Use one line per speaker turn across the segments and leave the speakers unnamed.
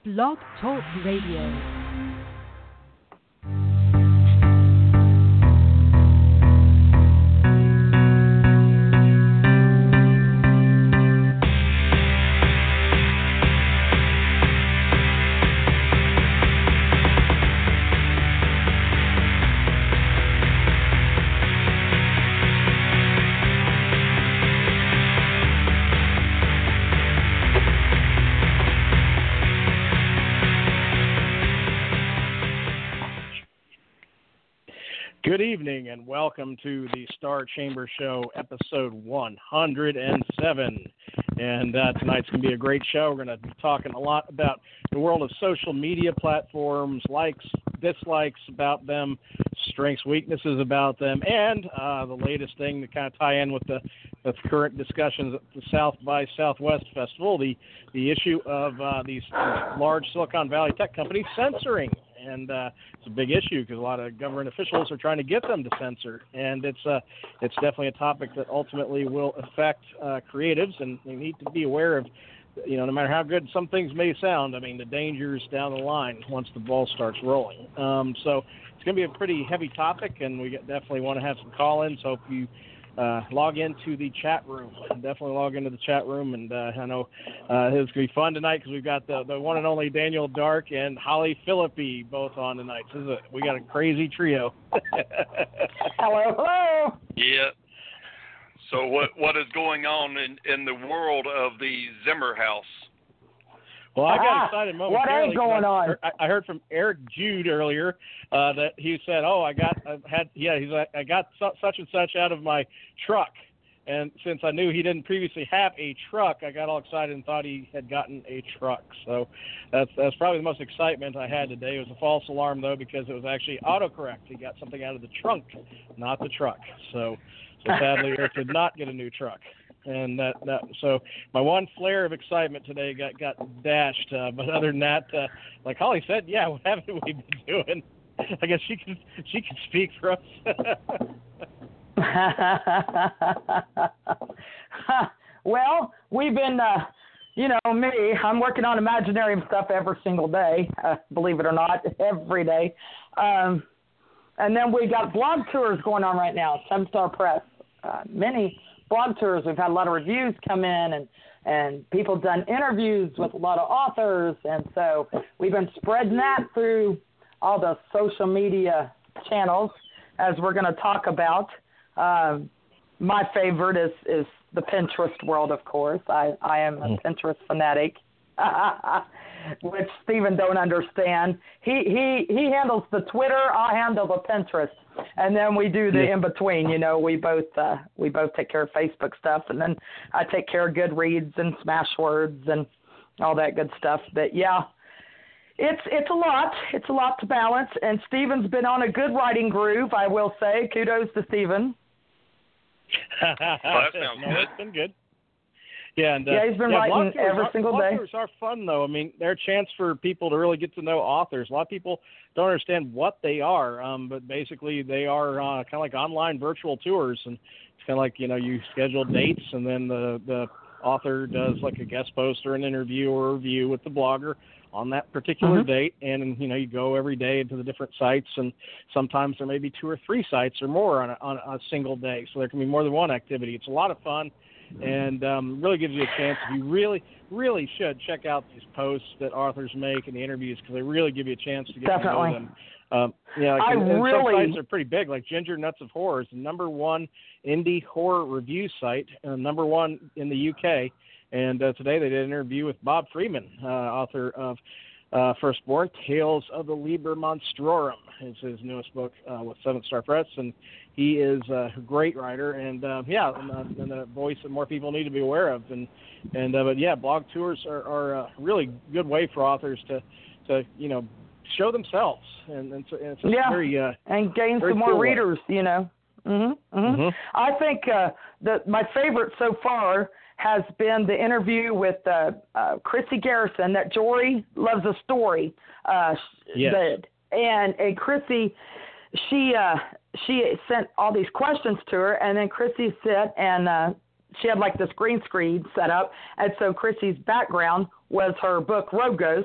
Blog Talk Radio.
Good evening and welcome to the Star Chamber Show, episode 107. And tonight's going to be a great show. We're going to be talking a lot about the world of social media platforms, likes, dislikes about them, strengths, weaknesses about them, and the latest thing to kind of tie in with the current discussions at the South by Southwest Festival, the issue of these large Silicon Valley tech companies censoring. And it's a big issue because a lot of government officials are trying to get them to censor. And it's definitely a topic that ultimately will affect creatives, and they need to be aware of, no matter how good some things may sound, the dangers down the line once the ball starts rolling. So it's going to be a pretty heavy topic, and we definitely want to have some call-ins. Hope you log into the chat room. Definitely log into the chat room, and I know it's going to be fun tonight because we've got the one and only Daniel Dark and Holly Philippi both on tonight. So we got a crazy trio.
Hello.
Yeah. So what is going on in the world of the Zimmer House?
Well, I got excited momentarily.
What ain't going on?
I heard from Eric Jude earlier that he said, I got such and such out of my truck. And since I knew he didn't previously have a truck, I got all excited and thought he had gotten a truck. So that's probably the most excitement I had today. It was a false alarm, though, because it was actually autocorrect. He got something out of the trunk, not the truck. So sadly, Eric did not get a new truck. And so my one flare of excitement today got dashed. But other than that, like Holly said, yeah, what haven't we been doing? I guess she can speak for us.
Well, we've been, me, I'm working on Imaginarium stuff every single day, believe it or not, every day. And then we got blog tours going on right now, 7-Star Press. Many blog tours. We've had a lot of reviews come in, and people done interviews with a lot of authors. And so we've been spreading that through all the social media channels, as we're going to talk about. My favorite is the Pinterest world, of course. I am a Pinterest fanatic, which Stephen don't understand. He handles the Twitter, I handle the Pinterest, and then we do the in between. We both take care of Facebook stuff, and then I take care of Goodreads and Smashwords and all that good stuff. But yeah, it's a lot. It's a lot to balance, and Stephen's been on a good writing groove, I will say. Kudos to Stephen.
Well, that sounds good.
It's been good. Yeah, and
he's been writing every single day.
Blog tours are fun, though. They're a chance for people to really get to know authors. A lot of people don't understand what they are, but basically they are kind of like online virtual tours, and it's kind of like you schedule dates, and then the author does like a guest post or an interview or a review with the blogger on that particular date, and you go every day to the different sites, and sometimes there may be 2 or 3 sites or more on a single day, so there can be more than one activity. It's a lot of fun, and really gives you a chance. You really, really should check out these posts that authors make and the interviews, because they really give you a chance to get to know them. Some sites are pretty big, like Ginger Nuts of Horror is the #1 indie horror review site, #1 in the UK. And today they did an interview with Bob Freeman, author of Firstborn, Tales of the Liber Monstrorum is his newest book with 7-Star Press. And he is a great writer and a voice that more people need to be aware of. But blog tours are a really good way for authors to show themselves. And it's very
and gain some more readers, I think my favorite so far has been the interview with Chrissy Garrison that Jory Loves a Story did. And Chrissy, she sent all these questions to her, and then Chrissy said, and she had like this green screen set up, and so Chrissy's background was her book Road Ghost,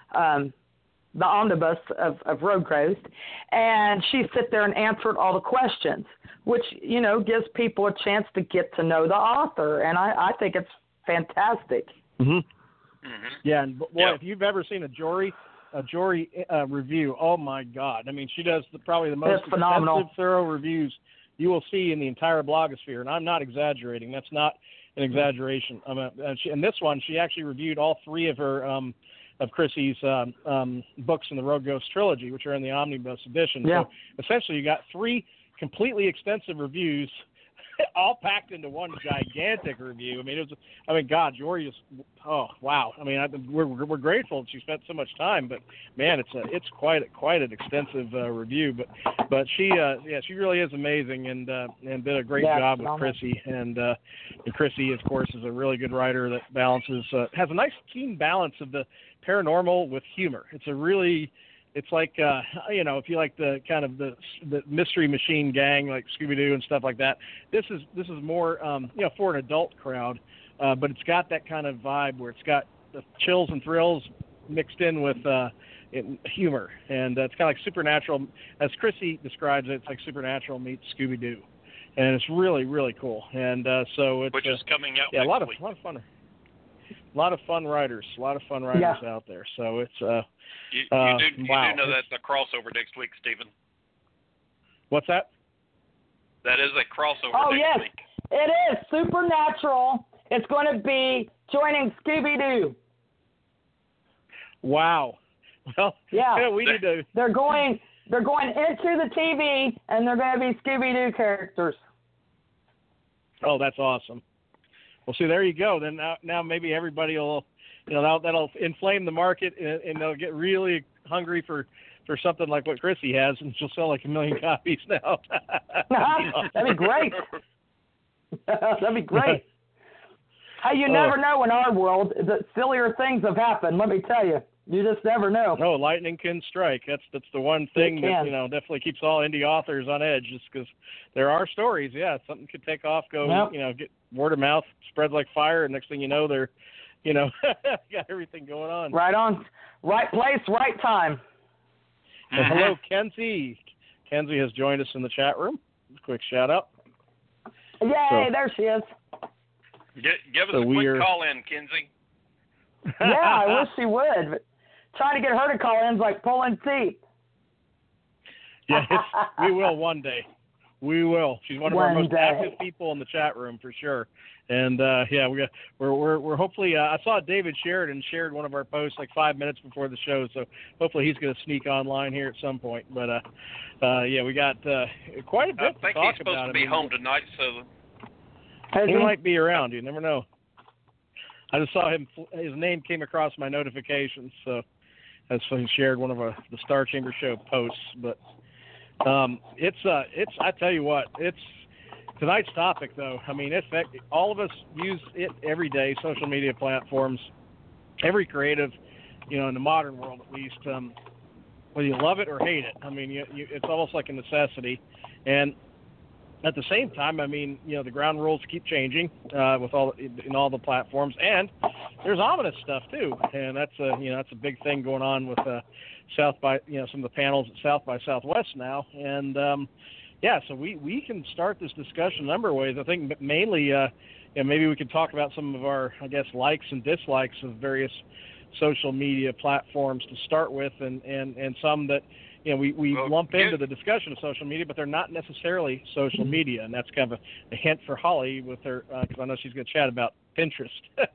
the omnibus of Road Ghost, and she sit there and answered all the questions, which, you know, gives people a chance to get to know the author, and I think it's fantastic.
Mm-hmm. Mm-hmm. Yeah, and boy, if you've ever seen a Jory review, oh my God! I mean, she does probably the most extensive, thorough reviews you will see in the entire blogosphere, and I'm not exaggerating. That's not an exaggeration. And this one, she actually reviewed all three of her of Chrissy's books in the Road Ghost trilogy, which are in the omnibus edition.
Yeah.
So essentially, you got three completely extensive reviews, all packed into one gigantic review. I mean, God, Jory is, oh wow. I mean, we're grateful that she spent so much time, but man, it's quite an extensive review. But she really is amazing and did a great job with Chrissy. And Chrissy, of course, is a really good writer that balances has a nice keen balance of the paranormal with humor. It's like, you know, if you like the kind of the Mystery Machine gang, like Scooby-Doo and stuff like that, this is more, you know, for an adult crowd, but it's got that kind of vibe where it's got the chills and thrills mixed in with humor. And it's kind of like Supernatural. As Chrissy describes it, it's like Supernatural meets Scooby-Doo. And it's really, really cool. And so it's...
Which is coming out
next
week.
A lot of fun writers out there. So it's...
You do know that's a crossover next week, Stephen.
What's that?
That is a crossover
next
week.
It is Supernatural. It's going to be joining Scooby-Doo.
Wow. Well, yeah, we need to.
They're going into the TV, and they're going to be Scooby-Doo characters.
Oh, that's awesome. Well, see, there you go. Then now maybe everybody will. You know, that'll inflame the market, and they'll get really hungry for something like what Chrissy has, and she'll sell like 1 million copies now.
That'd be great. That'd be great. Hey, you never know in our world that sillier things have happened. Let me tell you, you just never know.
No, lightning can strike. That's the one thing that, you know, definitely keeps all indie authors on edge, just because there are stories. Yeah, something could take off, you know, get word of mouth, spread like fire, and next thing you know, they're, you know, got everything going on.
Right on. Right place, right time.
Well, hello, Kenzie. Kenzie has joined us in the chat room. Quick shout out.
Yay, there she is.
Give us a quick call in, Kenzie.
Yeah, I wish she would. But trying to get her to call in is like pulling teeth.
Yeah, we will one day. We will. She's one of our most active people in the chat room for sure. And yeah, we're hopefully. I saw David Sheridan shared one of our posts like 5 minutes before the show, so hopefully he's going to sneak online here at some point. But yeah, we got quite a bit to talk about.
I think he's supposed to be home tonight, so
he might be around. You never know. I just saw him. His name came across my notifications, so he shared one of the Star Chamber Show posts. But it's. I tell you what, it's. Tonight's topic, though, I mean, all of us use it every day, social media platforms, every creative, you know, in the modern world at least, whether you love it or hate it. I mean, it's almost like a necessity. And at the same time, I mean, you know, the ground rules keep changing in all the platforms. And there's ominous stuff, too. And that's a big thing going on with some of the panels at South by Southwest now. And, yeah, so we can start this discussion a number of ways. I think mainly, maybe we could talk about some of our, I guess, likes and dislikes of various social media platforms to start with, and some that, you know, we lump into the discussion of social media, but they're not necessarily social media, and that's kind of a hint for Holly with her, because I know she's going to chat about Pinterest.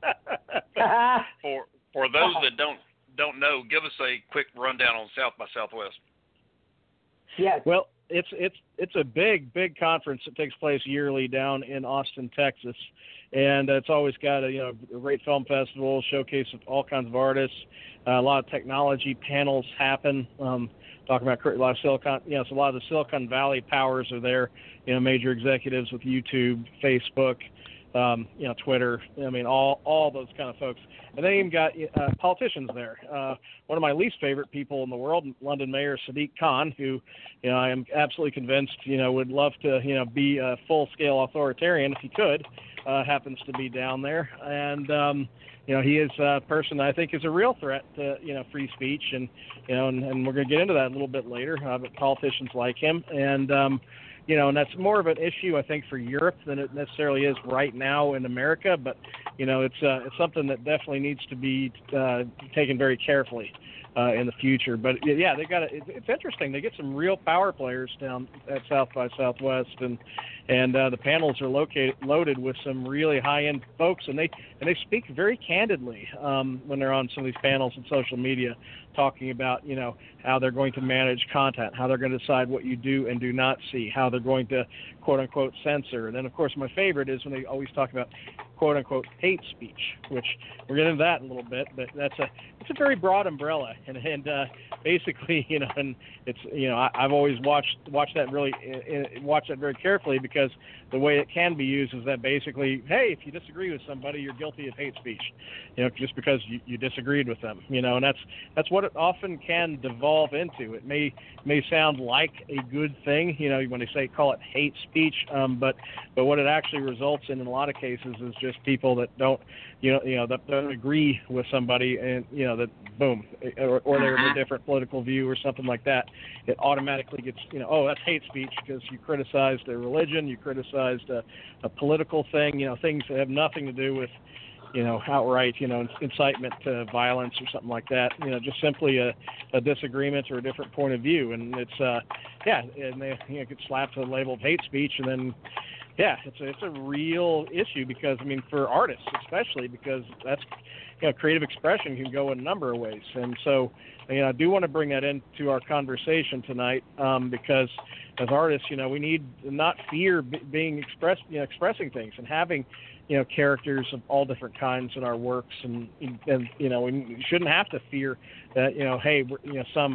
For those that don't know, give us a quick rundown on South by Southwest.
Yes.
Well, it's a big conference that takes place yearly down in Austin, Texas, and it's always got a great film festival, showcase of all kinds of artists, a lot of technology panels happen, talking about a lot of Silicon, so a lot of the Silicon Valley powers are there, major executives with YouTube, Facebook, Twitter. I mean, all those kind of folks. And they even got politicians there. One of my least favorite people in the world, London Mayor Sadiq Khan, who, I am absolutely convinced, would love to, be a full-scale authoritarian if he could, happens to be down there. And, he is a person I think is a real threat to, free speech. And, and we're going to get into that a little bit later, but politicians like him. And, and that's more of an issue, I think, for Europe than it necessarily is right now in America. But, it's something that definitely needs to be taken very carefully in the future. But, yeah, it's interesting. They get some real power players down at South by Southwest, and the panels are loaded with some really high-end folks, and they speak very candidly when they're on some of these panels and social media, talking about, how they're going to manage content, how they're going to decide what you do and do not see, how they're going to, quote-unquote, censor. And then, of course, my favorite is when they always talk about, quote-unquote, hate speech, which we're getting into that in a little bit, but it's a very broad umbrella. And basically, and it's, I've always watched that very carefully, because the way it can be used is that basically, hey, if you disagree with somebody, you're guilty of hate speech, just because you disagreed with them, and that's what it often can devolve into. It may sound like a good thing, when they call it hate speech, but what it actually results in a lot of cases is just people that don't, that don't agree with somebody, and that boom, or they're of a different political view or something like that. It automatically gets, oh, that's hate speech because you criticized a religion, you criticized a political thing, things that have nothing to do with, outright, incitement to violence or something like that. Just simply a disagreement or a different point of view, and it's and they get slapped with the label of hate speech, and then it's a real issue, because for artists especially, because that's creative expression can go in a number of ways. And so I do want to bring that into our conversation tonight, because as artists, we need to not fear being expressing things and having characters of all different kinds in our works, and we shouldn't have to fear that hey, some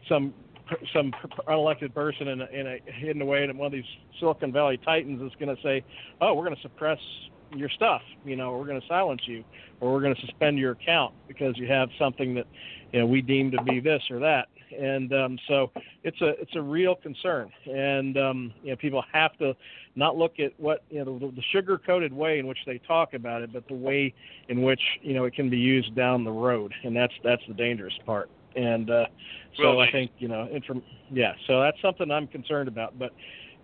unelected person in a hidden away in one of these Silicon Valley titans is going to say, oh, we're going to suppress your stuff, or we're going to silence you, or we're going to suspend your account because you have something that we deem to be this or that. And so it's a real concern, and people have to not look at what the sugar-coated way in which they talk about it, but the way in which it can be used down the road, and that's the dangerous part. And I think so that's something I'm concerned about. But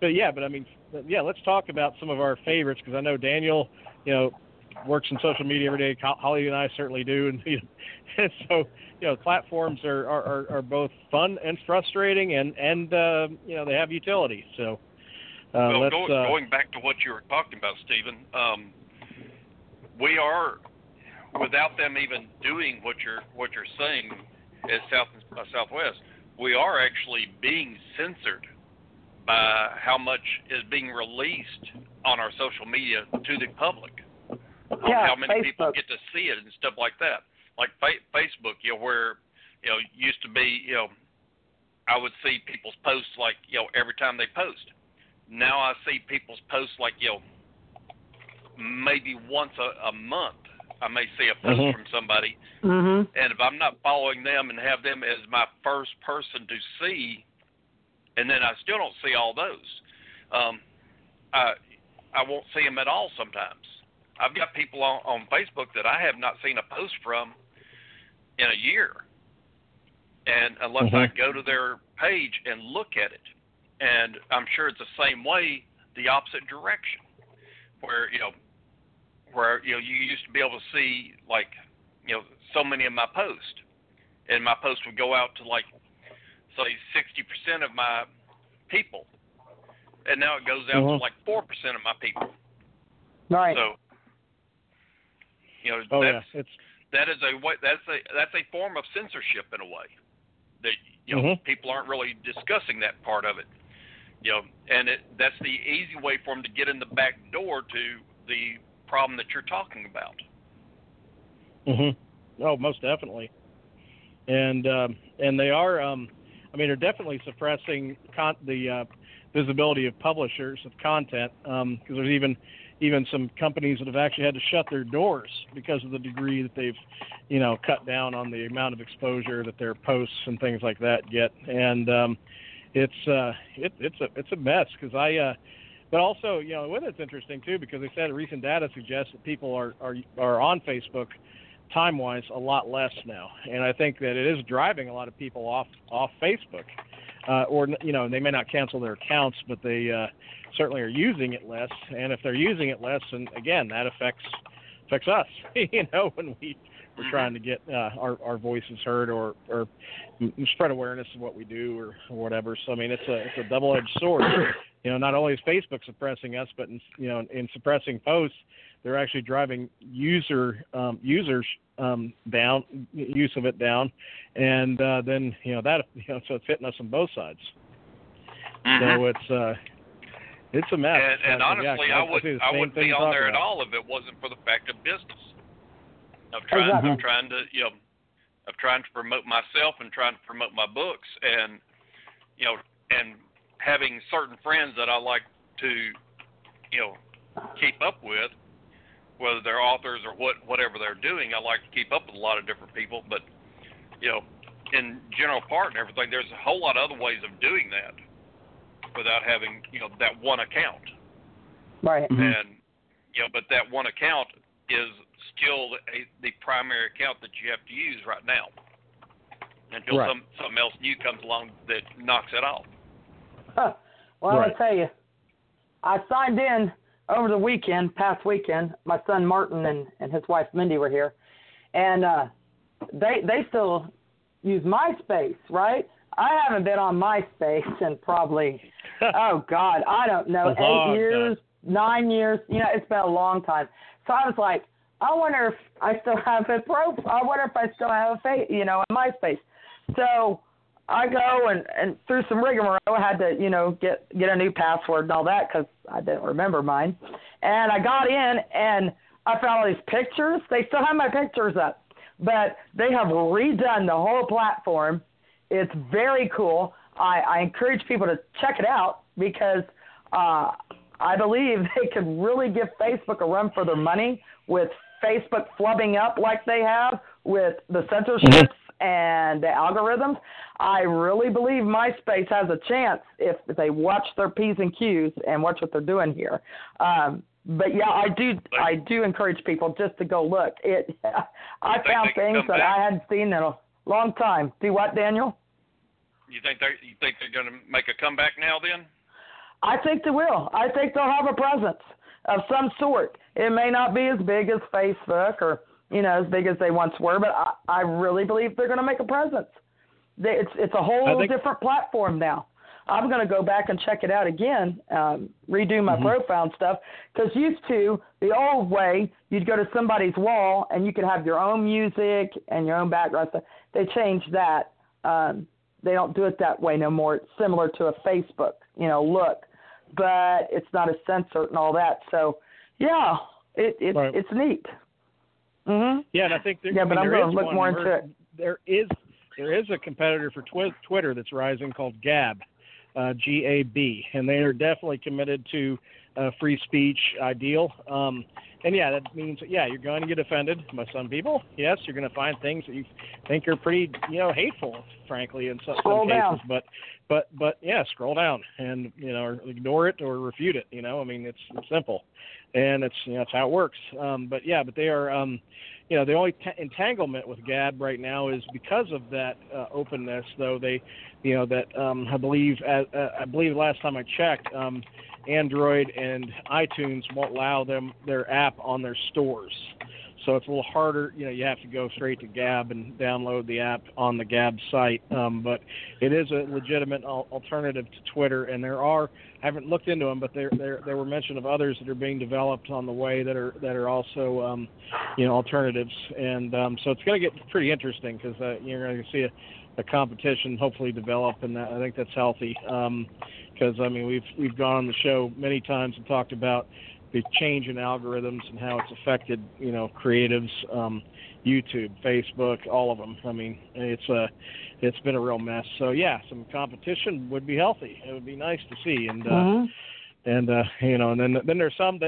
let's talk about some of our favorites, because I know Daniel works in social media every day. Holly and I certainly do, and so platforms are both fun and frustrating, and they have utility. So
going back to what you were talking about, Stephen, we are, without them even doing what you're saying at Southwest, we are actually being censored by how much is being released on our social media to the public. How many
Facebook.
people get to see it and stuff like that. Like Facebook, where, used to be, I would see people's posts like, every time they post. Now I see people's posts like, maybe once a month. I may see a post from somebody, and if I'm not following them and have them as my first person to see, and then I still don't see all those, I won't see them at all sometimes. I've got people on Facebook that I have not seen a post from in a year, and unless I go to their page and look at it. And I'm sure it's the same way, the opposite direction, where you used to be able to see so many of my posts, and my posts would go out to say 60% of my people, and now it goes out to 4% of my people.
Right.
So that is a way, that's a form of censorship in a way that people aren't really discussing that part of it. And that's the easy way for them to get in the back door to the problem that you're talking about.
Oh, most definitely. And they are, they're definitely suppressing the visibility of publishers of content, because there's even, even some companies that have actually had to shut their doors because of the degree that they've, cut down on the amount of exposure that their posts and things like that get. And it's a mess because but also, with it's interesting too because they said recent data suggests that people are on Facebook time-wise a lot less now, and I think that it is driving a lot of people off Facebook, or they may not cancel their accounts, but they certainly are using it less. And if they're using it less, and again, that affects us, when we're trying to get our voices heard or spread awareness of what we do or whatever. So I mean, it's a double-edged sword. Not only is Facebook suppressing us, but in suppressing posts, they're actually driving users down, use of it down, and then so it's hitting us on both sides. So it's a mess.
And honestly, I wouldn't be on there at all if it wasn't for the fact of business. I'm trying to promote myself and trying to promote my books, and and having certain friends that I like to keep up with, whether they're authors or whatever they're doing. I like to keep up with a lot of different people, but in general part and everything, there's a whole lot of other ways of doing that without having that one account.
Right.
And but that one account is still the primary account that you have to use right now until something else new comes along that knocks it off.
Well, I'll tell you, I signed in over the past weekend. My son Martin and his wife Mindy were here, and they still use MySpace, right? I haven't been on MySpace in probably, oh God, I don't know, 8 years, 9 years. It's been a long time. So I was like, I wonder if I still have a profile. I wonder if I still have a MySpace. So I go and through some rigmarole, I had to, get a new password and all that because I didn't remember mine. And I got in and I found all these pictures. They still have my pictures up, but they have redone the whole platform. It's very cool. I encourage people to check it out because I believe they could really give Facebook a run for their money with Facebook flubbing up like they have with the censorships and the algorithms. I really believe MySpace has a chance if they watch their P's and Q's and watch what they're doing here. But yeah, I do encourage people just to go look. I found things that I hadn't seen in a long time. Do what, Daniel?
You think they're going to make a comeback now then?
I think they will. I think they'll have a presence of some sort. It may not be as big as Facebook or, as big as they once were, but I really believe they're going to make a presence. It's a whole different platform now. I'm going to go back and check it out again, redo my profile and stuff, because used to, the old way, you'd go to somebody's wall and you could have your own music and your own background stuff. They changed that. They don't do it that way no more. It's similar to a Facebook, look, but it's not as censored and all that. So, yeah, it's neat. Mm-hmm.
Yeah, and I think
but I'm going to look more into it.
There is a competitor for Twitter that's rising called Gab, G-A-B, and they are definitely committed to free speech ideal. And yeah, that means you're going to get offended by some people. Yes, you're going to find things that you think are pretty hateful, frankly, in some cases. But yeah, scroll down and or ignore it or refute it. I mean, it's simple, and it's it's how it works. But they are the only entanglement with Gab right now is because of that openness. Though they I believe last time I checked, Android and iTunes won't allow their app on their stores. So it's a little harder. You have to go straight to Gab and download the app on the Gab site. But it is a legitimate alternative to Twitter, and I haven't looked into them, but there were mention of others that are being developed on the way that are also alternatives. And so it's going to get pretty interesting because you're going to see a competition hopefully develop, and I think that's healthy. Because we've gone on the show many times and talked about the change in algorithms and how it's affected creatives, YouTube, Facebook, all of them. I mean, it's been a real mess. So yeah, some competition would be healthy. It would be nice to see, and then there's some that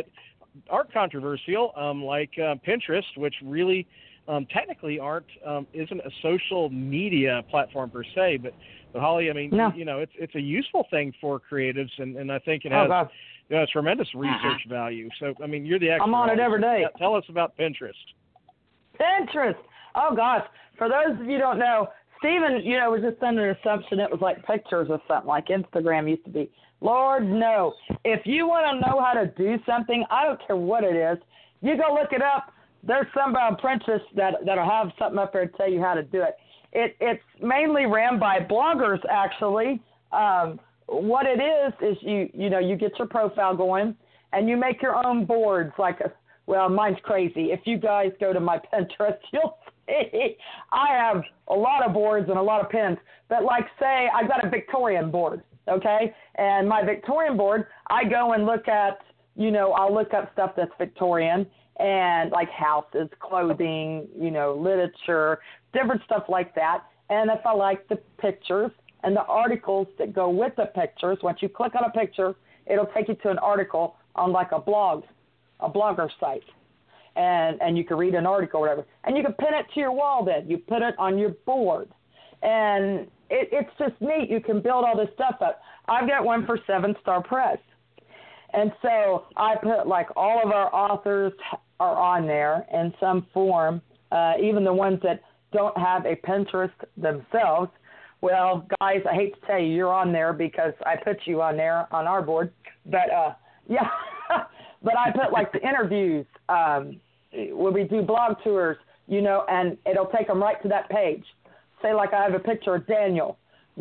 aren't controversial, like Pinterest, which really technically isn't a social media platform per se, but Holly, I mean, it's a useful thing for creatives, and I think it has tremendous research value. So, I mean, you're the expert.
I'm on it every day.
Tell us about Pinterest.
Pinterest. Oh gosh, for those of you who don't know, Stephen, was just under the assumption it was like pictures or something like Instagram used to be. Lord, no. If you want to know how to do something, I don't care what it is, you go look it up. There's somebody on Pinterest that'll have something up there to tell you how to do it. It's mainly ran by bloggers, actually. What it is you get your profile going, and you make your own boards. Mine's crazy. If you guys go to my Pinterest, you'll see I have a lot of boards and a lot of pins. But say I got a Victorian board, okay? And my Victorian board, I go and look at, I'll look up stuff that's Victorian, and like houses, clothing, literature, different stuff like that. And if I like the pictures and the articles that go with the pictures, once you click on a picture, it'll take you to an article on like a blogger site. And you can read an article or whatever. And you can pin it to your wall then. You put it on your board. And it's just neat. You can build all this stuff up. I've got one for 7 Star Press. And so I put all of our authors are on there in some form, even the ones that don't have a Pinterest themselves. Well, guys, I hate to tell you, you're on there because I put you on there on our board. But, yeah, but I put the interviews when we do blog tours, and it'll take them right to that page. Say I have a picture of Daniel,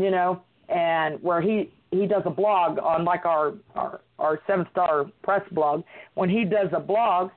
and where he does a blog on our 7 Star Press blog. When he does a blog,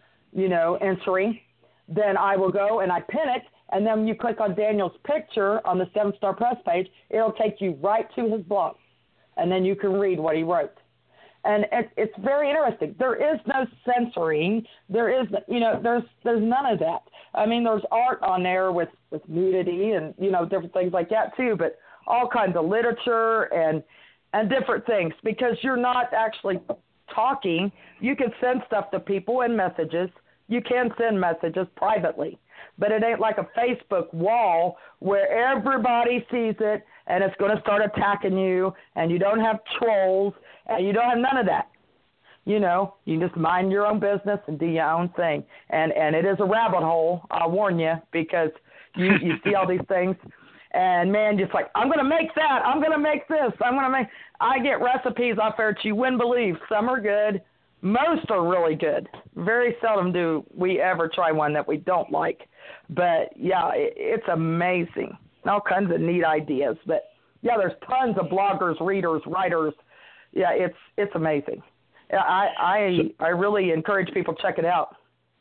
entry, then I will go and I pin it, and then when you click on Daniel's picture on the 7 Star Press page, it'll take you right to his blog, and then you can read what he wrote. And it's very interesting. There is no censoring. There is, there's none of that. I mean, there's art on there with nudity and, different things like that too, but all kinds of literature and different things, because you're not actually talking. You can send stuff to people in messages. You can send messages privately, but it ain't like a Facebook wall where everybody sees it and it's going to start attacking you, and you don't have trolls, and you don't have none of that. You just mind your own business and do your own thing. And it is a rabbit hole, I'll warn you, because you see all these things. And, man, just I'm going to make that. I'm going to make this. I get recipes off there that you wouldn't believe. Some are good. Most are really good. Very seldom do we ever try one that we don't like. But, yeah, it's amazing. All kinds of neat ideas. But, yeah, there's tons of bloggers, readers, writers. Yeah, it's amazing. I really encourage people to check it out.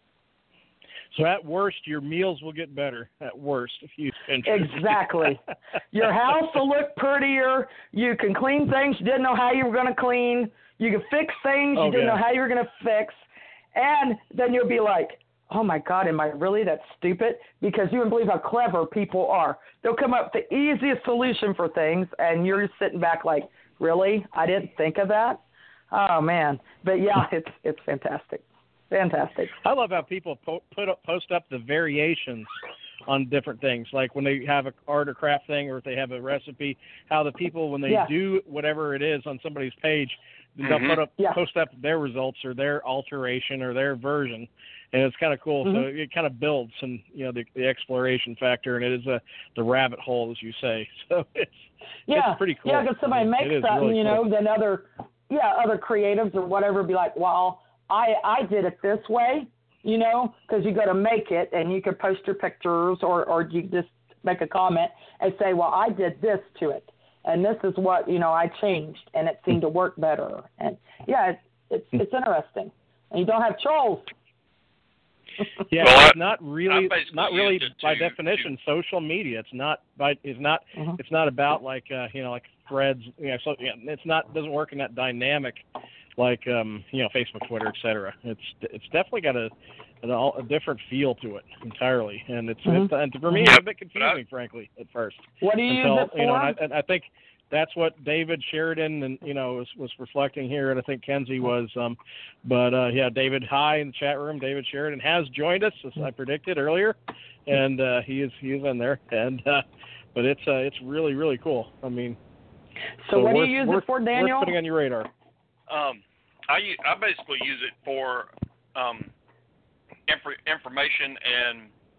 So at worst, your meals will get better. At worst, if you use Pinterest.
Exactly. Your house will look prettier. You can clean things you didn't know how you were going to clean. You can fix things you didn't know how you were going to fix. And then you'll be like, oh, my God, am I really that stupid? Because you wouldn't believe how clever people are. They'll come up with the easiest solution for things, and you're just sitting back like, really? I didn't think of that? Oh, man. But, yeah, it's fantastic. Fantastic.
I love how people post up the variations on different things, like when they have an art or craft thing, or if they have a recipe, how the people, when they do whatever it is on somebody's page, they'll post up their results or their alteration or their version, and it's kind of cool. So it kind of builds and the exploration factor, and it is the rabbit hole, as you say. So it's pretty cool.
Yeah, because somebody makes something, really cool. Then other creatives or whatever be like, well, I did it this way, because you got to make it, and you can post your pictures or you just make a comment and say, well, I did this to it, and this is what, I changed, and it seemed to work better. And, it's interesting. And you don't have trolls.
Yeah, well, it's not really by definition social media. It's not about like threads. So doesn't work in that dynamic like Facebook, Twitter, etc. It's definitely got a a different feel to it entirely, and it's and for me it's a bit confusing, frankly, at first.
What do you use it for?
And I think that's what David Sheridan and was reflecting here, and I think Kenzie was. David, hi in the chat room. David Sheridan has joined us, as I predicted earlier, and he is in there. And but it's really, really cool. I mean,
so what do you use it for, Daniel?
Worth putting on your radar.
I basically use it for information and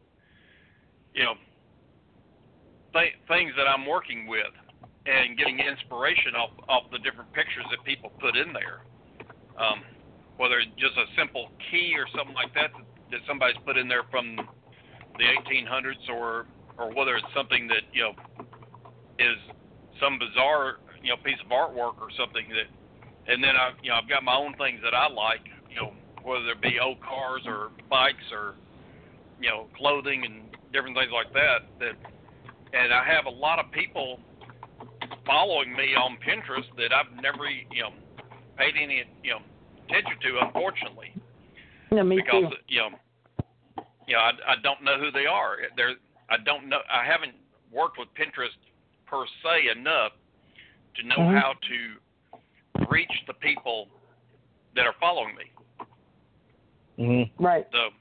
things that I'm working with, and getting inspiration off the different pictures that people put in there. Whether it's just a simple key or something like that somebody's put in there from the 1800s, or whether it's something that is some bizarre piece of artwork or something that, and then I've got my own things that I like, whether it be old cars or bikes or clothing and different things like that. And I have a lot of people following me on Pinterest that I've never paid any attention to, unfortunately.
Yeah, me
because
too.
I don't know who they are. I haven't worked with Pinterest per se enough to know how to reach the people that are following me.
Right.
So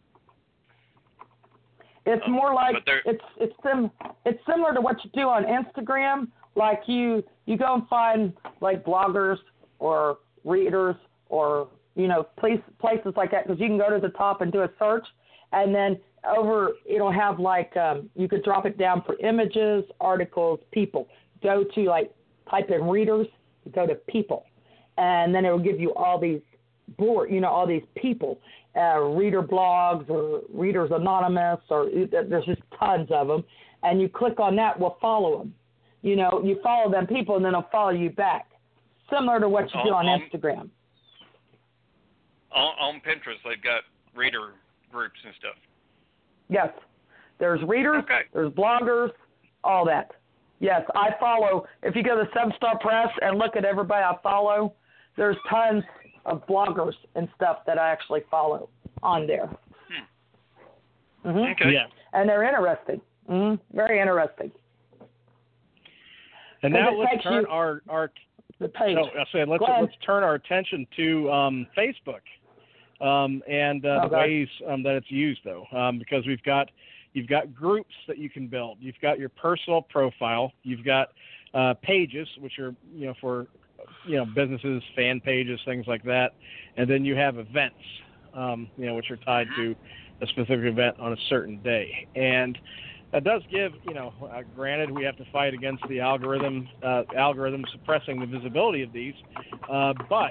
it's more like it's similar to what you do on Instagram. Like you go and find like bloggers or readers or places like that, because you can go to the top and do a search, and then it'll have like you could drop it down for images, articles, people. Go to type in readers, go to people, and then it will give you all these all these people, reader blogs or Readers Anonymous, or there's just tons of them, and you click on that, we'll follow them. You follow them people, and then they'll follow you back, similar to what you do on Instagram.
On Pinterest, they've got reader groups and stuff.
Yes, there's readers, there's bloggers, all that. Yes, I follow. If you go to 7-Star Press and look at everybody I follow, there's tons of bloggers and stuff that I actually follow on there.
Okay.
Yeah.
And they're interesting. Very interesting.
And now let's turn our
the page.
Let's turn our attention to Facebook and the ways that it's used, though, because you've got groups that you can build. You've got your personal profile. You've got pages, which are for businesses, fan pages, things like that, and then you have events, which are tied to a specific event on a certain day. And that does give, granted, we have to fight against the algorithm suppressing the visibility of these, but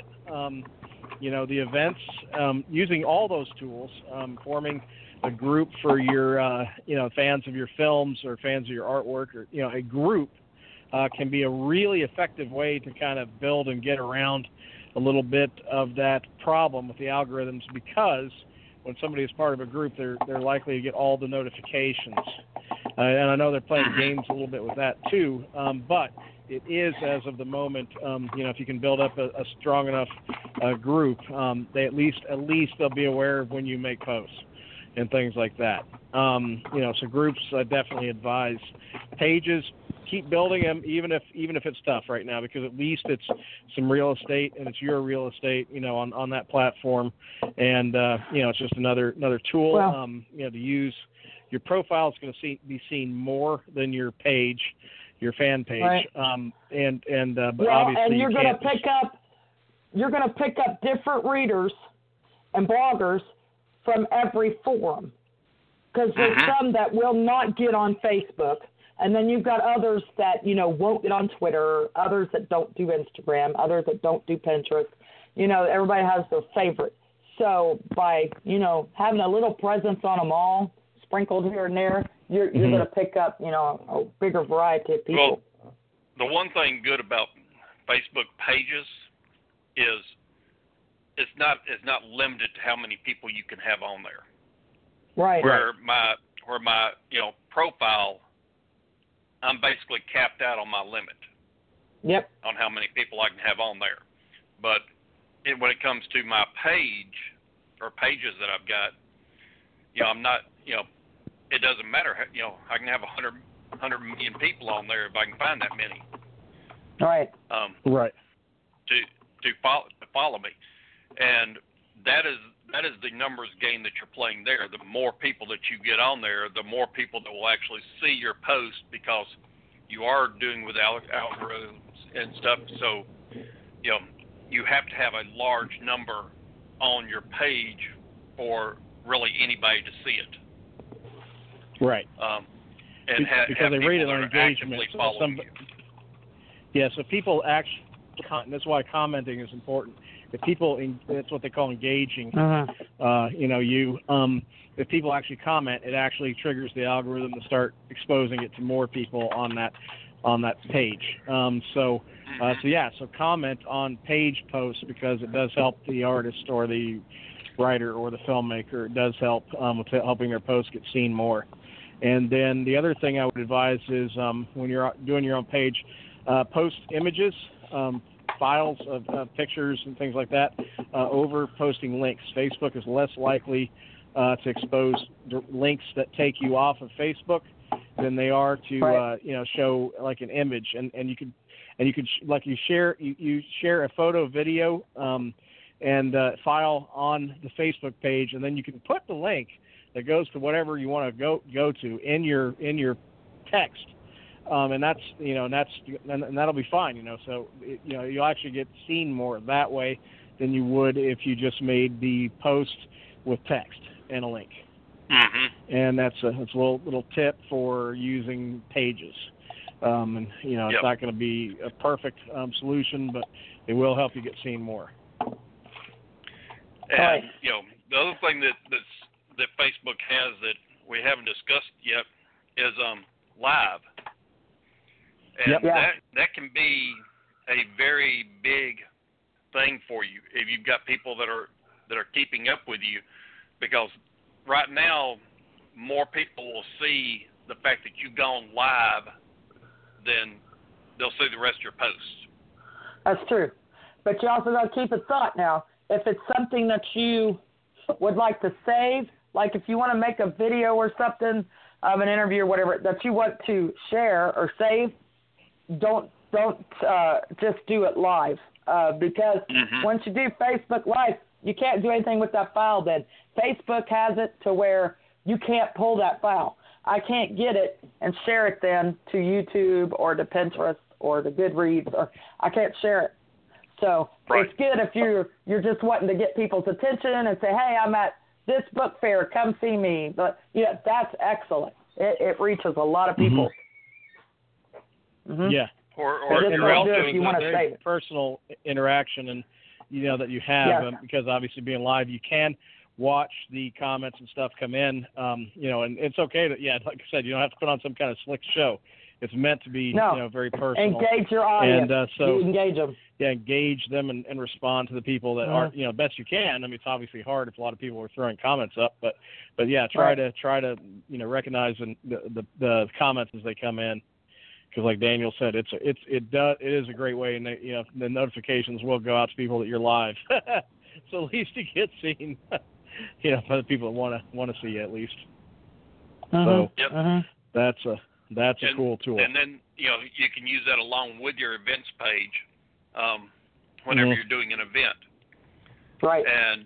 the events, using all those tools, forming a group for your, fans of your films or fans of your artwork, or a group can be a really effective way to kind of build and get around a little bit of that problem with the algorithms, because when somebody is part of a group, they're likely to get all the notifications. And I know they're playing games a little bit with that too, but it is, as of the moment, if you can build up a strong enough group, they at least they'll be aware of when you make posts and things like that. So groups, I definitely advise. Pages, keep building them, even if it's tough right now, because at least it's some real estate, and it's your real estate, on that platform, and it's just another tool, to use. Your profile is going to be seen more than your page, your fan page,
right.
But obviously
and you're going to pick up different readers and bloggers from every forum, because there's some that will not get on Facebook. And then you've got others that, won't get on Twitter, others that don't do Instagram, others that don't do Pinterest. Everybody has their favorite. So by, having a little presence on them all, sprinkled here and there, you're going to pick up, a bigger variety of people.
Well, the one thing good about Facebook pages is it's not limited to how many people you can have on there.
Right.
Where my profile, I'm basically capped out on my limit.
Yep.
On how many people I can have on there. But when it comes to my page or pages that I've got, I'm not, it doesn't matter. I can have 100 million people on there if I can find that many.
Right.
Right.
To follow me, and that is the numbers game that you're playing there. The more people that you get on there, the more people that will actually see your post, because you are doing with algorithms and stuff. So, you have to have a large number on your page for really anybody to see it.
Right.
And
because they rate it on engagement. So people actually, that's why commenting is important. If people, that's what they call engaging. If people actually comment, it actually triggers the algorithm to start exposing it to more people on that page. So comment on page posts, because it does help the artist or the writer or the filmmaker. It does help with helping their posts get seen more. And then the other thing I would advise is when you're doing your own page, post images, files of pictures and things like that over posting links. Facebook is less likely to expose links that take you off of Facebook than they are to show like an image. And you could like you share a photo, video, and file on the Facebook page, and then you can put the link that goes to whatever you want to go to in your text. And that'll be fine, So you'll actually get seen more that way than you would if you just made the post with text and a link.
Mm-hmm.
And that's a little tip for using pages. It's not going to be a perfect solution, but it will help you get seen more.
And the other thing that Facebook has that we haven't discussed yet is live. And that can be a very big thing for you if you've got people that are keeping up with you, because right now more people will see the fact that you've gone live than they'll see the rest of your posts.
That's true. But you also got to keep a thought now. If it's something that you would like to save, like if you want to make a video or something of an interview or whatever that you want to share or save, don't just do it live, because once you do Facebook Live, you can't do anything with that file then. Facebook has it to where you can't pull that file. I can't get it and share it then to YouTube or to Pinterest or to Goodreads, or I can't share it. So It's good if you're just wanting to get people's attention and say, hey, I'm at this book fair, come see me. But that's excellent. It reaches a lot of people.
Mm-hmm. Yeah.
Or
if you want to say personal interaction and that you have, because obviously being live, you can watch the comments and stuff come in, and it's okay to, like I said, you don't have to put on some kind of slick show. It's meant to be, very personal.
Engage your audience.
And
so engage them.
Yeah, engage them and respond to the people that aren't, best you can. I mean, it's obviously hard if a lot of people are throwing comments up, but try to recognize the comments as they come in. Because, like Daniel said, it is a great way, and the notifications will go out to people that you're live, so at least you get seen, by the people that want to see you at least. So that's a cool tool.
And then you can use that along with your events page, whenever you're doing an event.
Right.
And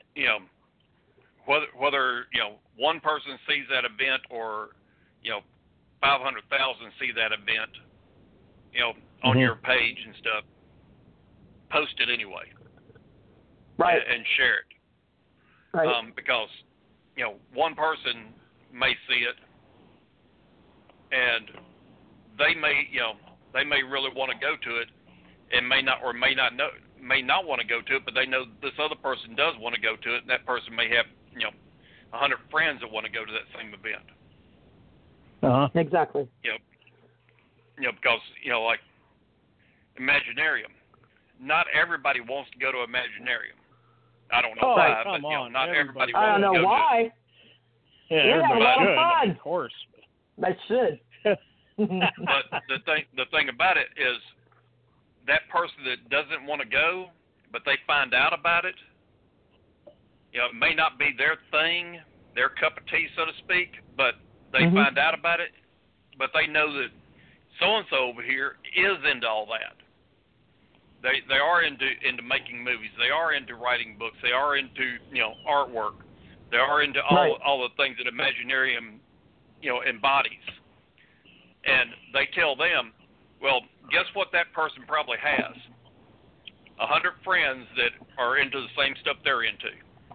whether one person sees that event or 500,000 see that event, on your page and stuff, post it anyway.
Right.
And share it.
Right.
Because, one person may see it and they may really want to go to it and may not want to go to it, but they know this other person does want to go to it, and that person may have, 100 friends that want to go to that same event.
Exactly.
Because, like Imaginarium, not everybody wants to go to Imaginarium. I don't know why, but not everybody wants to go.
I don't know why.
Yeah,
everybody should.
Fun. Of course.
They should.
But the thing about it is that person that doesn't want to go, but they find out about it, it may not be their thing, their cup of tea, so to speak, but they find out about it, but they know that so-and-so over here is into all that. They are into making movies. They are into writing books. They are into, artwork. They are into all the things that Imaginarium, embodies. And they tell them, well, guess what that person probably has? 100 friends that are into the same stuff they're into.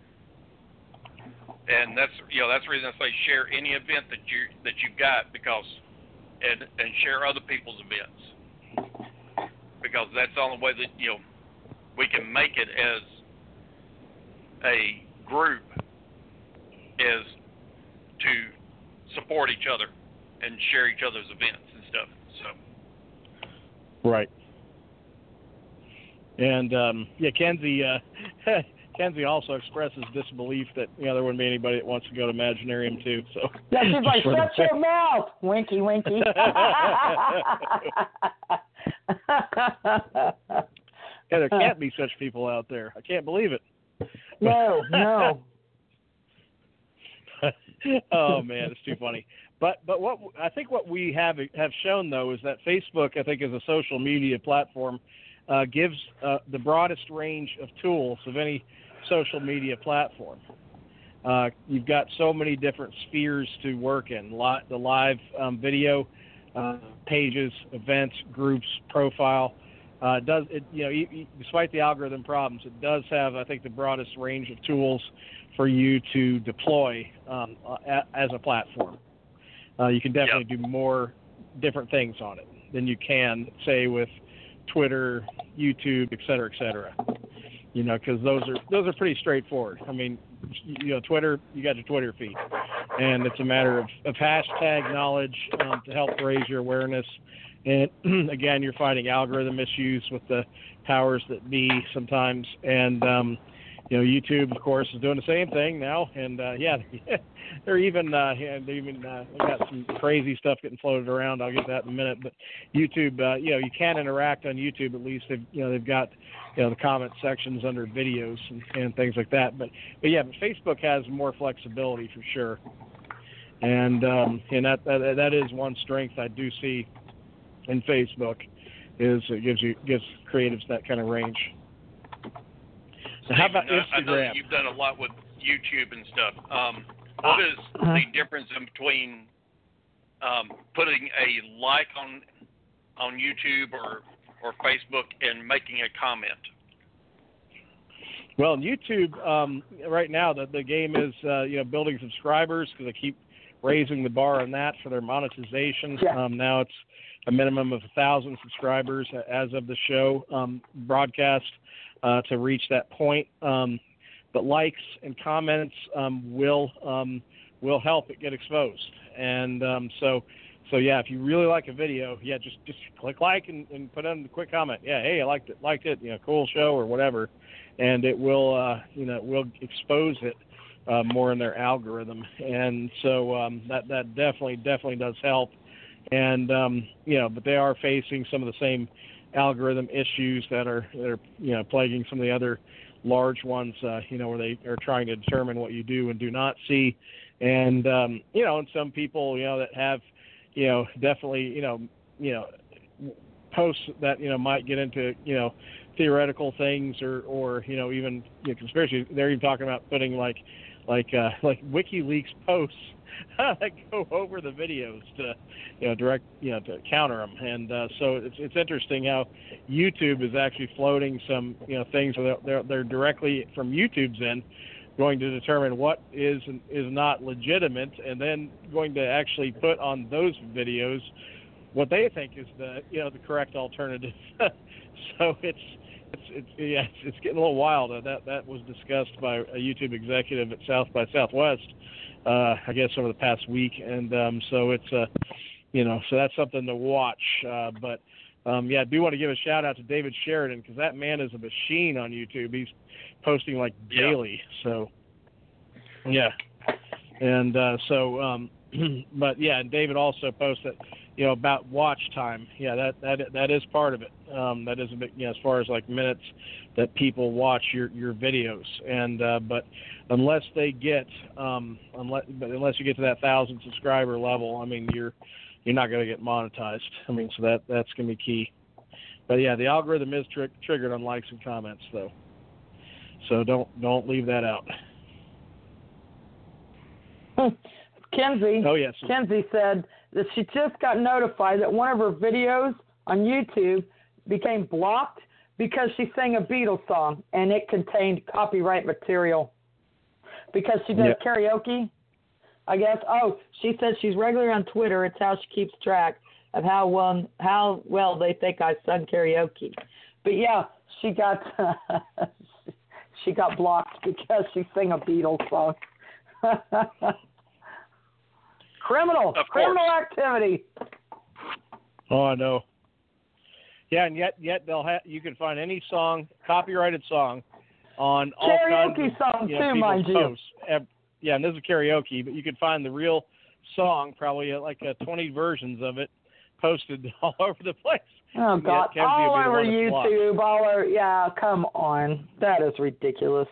And that's the reason I say share any event that you've got, because and share other people's events, because that's the only way that we can make it as a group, is to support each other and share each other's events and stuff. So
right. And Kenzie also expresses disbelief that there wouldn't be anybody that wants to go to Imaginarium too. So
yeah, she's like, shut your mouth, winky, winky.
Yeah, there can't be such people out there. I can't believe it.
No.
Oh man, it's too funny. But what I think what we have shown though is that Facebook, I think, as a social media platform, gives the broadest range of tools of any social media platform. You've got so many different spheres to work in: the live video, pages, events, groups, profile. Despite the algorithm problems, it does have, I think, the broadest range of tools for you to deploy as a platform. You can definitely do more different things on it than you can, say, with Twitter, YouTube, et cetera, because those are pretty straightforward. I mean, Twitter, you got your Twitter feed, and it's a matter of hashtag knowledge to help raise your awareness. And again, you're fighting algorithm issues with the powers that be sometimes, and YouTube, of course, is doing the same thing now. And they're even got some crazy stuff getting floated around. I'll get that in a minute. But YouTube, you can interact on YouTube. At least they've got the comment sections under videos and things like that. But Facebook has more flexibility for sure. And that is one strength I do see in Facebook, is it gives creatives that kind of range. So how about Instagram?
I know that you've done a lot with YouTube and stuff. What is the difference in between putting a like on YouTube or Facebook and making a comment?
Well, YouTube right now the game is building subscribers, because they keep raising the bar on that for their monetization.
Yeah.
Now it's a minimum of 1,000 subscribers as of the show broadcast to reach that point. But likes and comments will help it get exposed. And so if you really like a video, just click like and put in a quick comment. Yeah, hey, I liked it, cool show or whatever, and it will it will expose it more in their algorithm. And so that definitely does help. And but they are facing some of the same algorithm issues that are plaguing some of the other large ones, where they are trying to determine what you do and do not see. And and some people that have definitely posts that might get into theoretical things or even conspiracy. They're even talking about putting like WikiLeaks posts that go over the videos to direct to counter them. And so it's interesting how YouTube is actually floating some things where they're directly from YouTube's end going to determine what is and is not legitimate, and then going to actually put on those videos what they think is the the correct alternative. So it's getting a little wild. That was discussed by a YouTube executive at South by Southwest, I guess, over the past week, and so it's so that's something to watch. But I do want to give a shout out to David Sheridan, because that man is a machine on YouTube. He's posting like daily. So and and David also posts that about watch time. Yeah, that is part of it. That is a bit, as far as like minutes that people watch your videos, and but unless they get unless you get to that 1,000 subscriber level, I mean you're not going to get monetized. I mean, so that's going to be key. But yeah, the algorithm is triggered on likes and comments though, so don't leave that out.
Kenzie.
Oh yes.
Kenzie said that she just got notified that one of her videos on YouTube became blocked because she sang a Beatles song and it contained copyright material. Because she does karaoke, I guess. Oh, she said she's regular on Twitter. It's how she keeps track of how well they think I sung karaoke. But yeah, she got she got blocked because she sang a Beatles song. Criminal activity.
Oh, I know. Yeah, and yet you can find any song, copyrighted song, on all
karaoke
kinds of
song too, mind
posts. Yeah, and this is karaoke, but you can find the real song, probably like 20 versions of it, posted all over the place.
Oh God! All over YouTube, come on, that is ridiculous.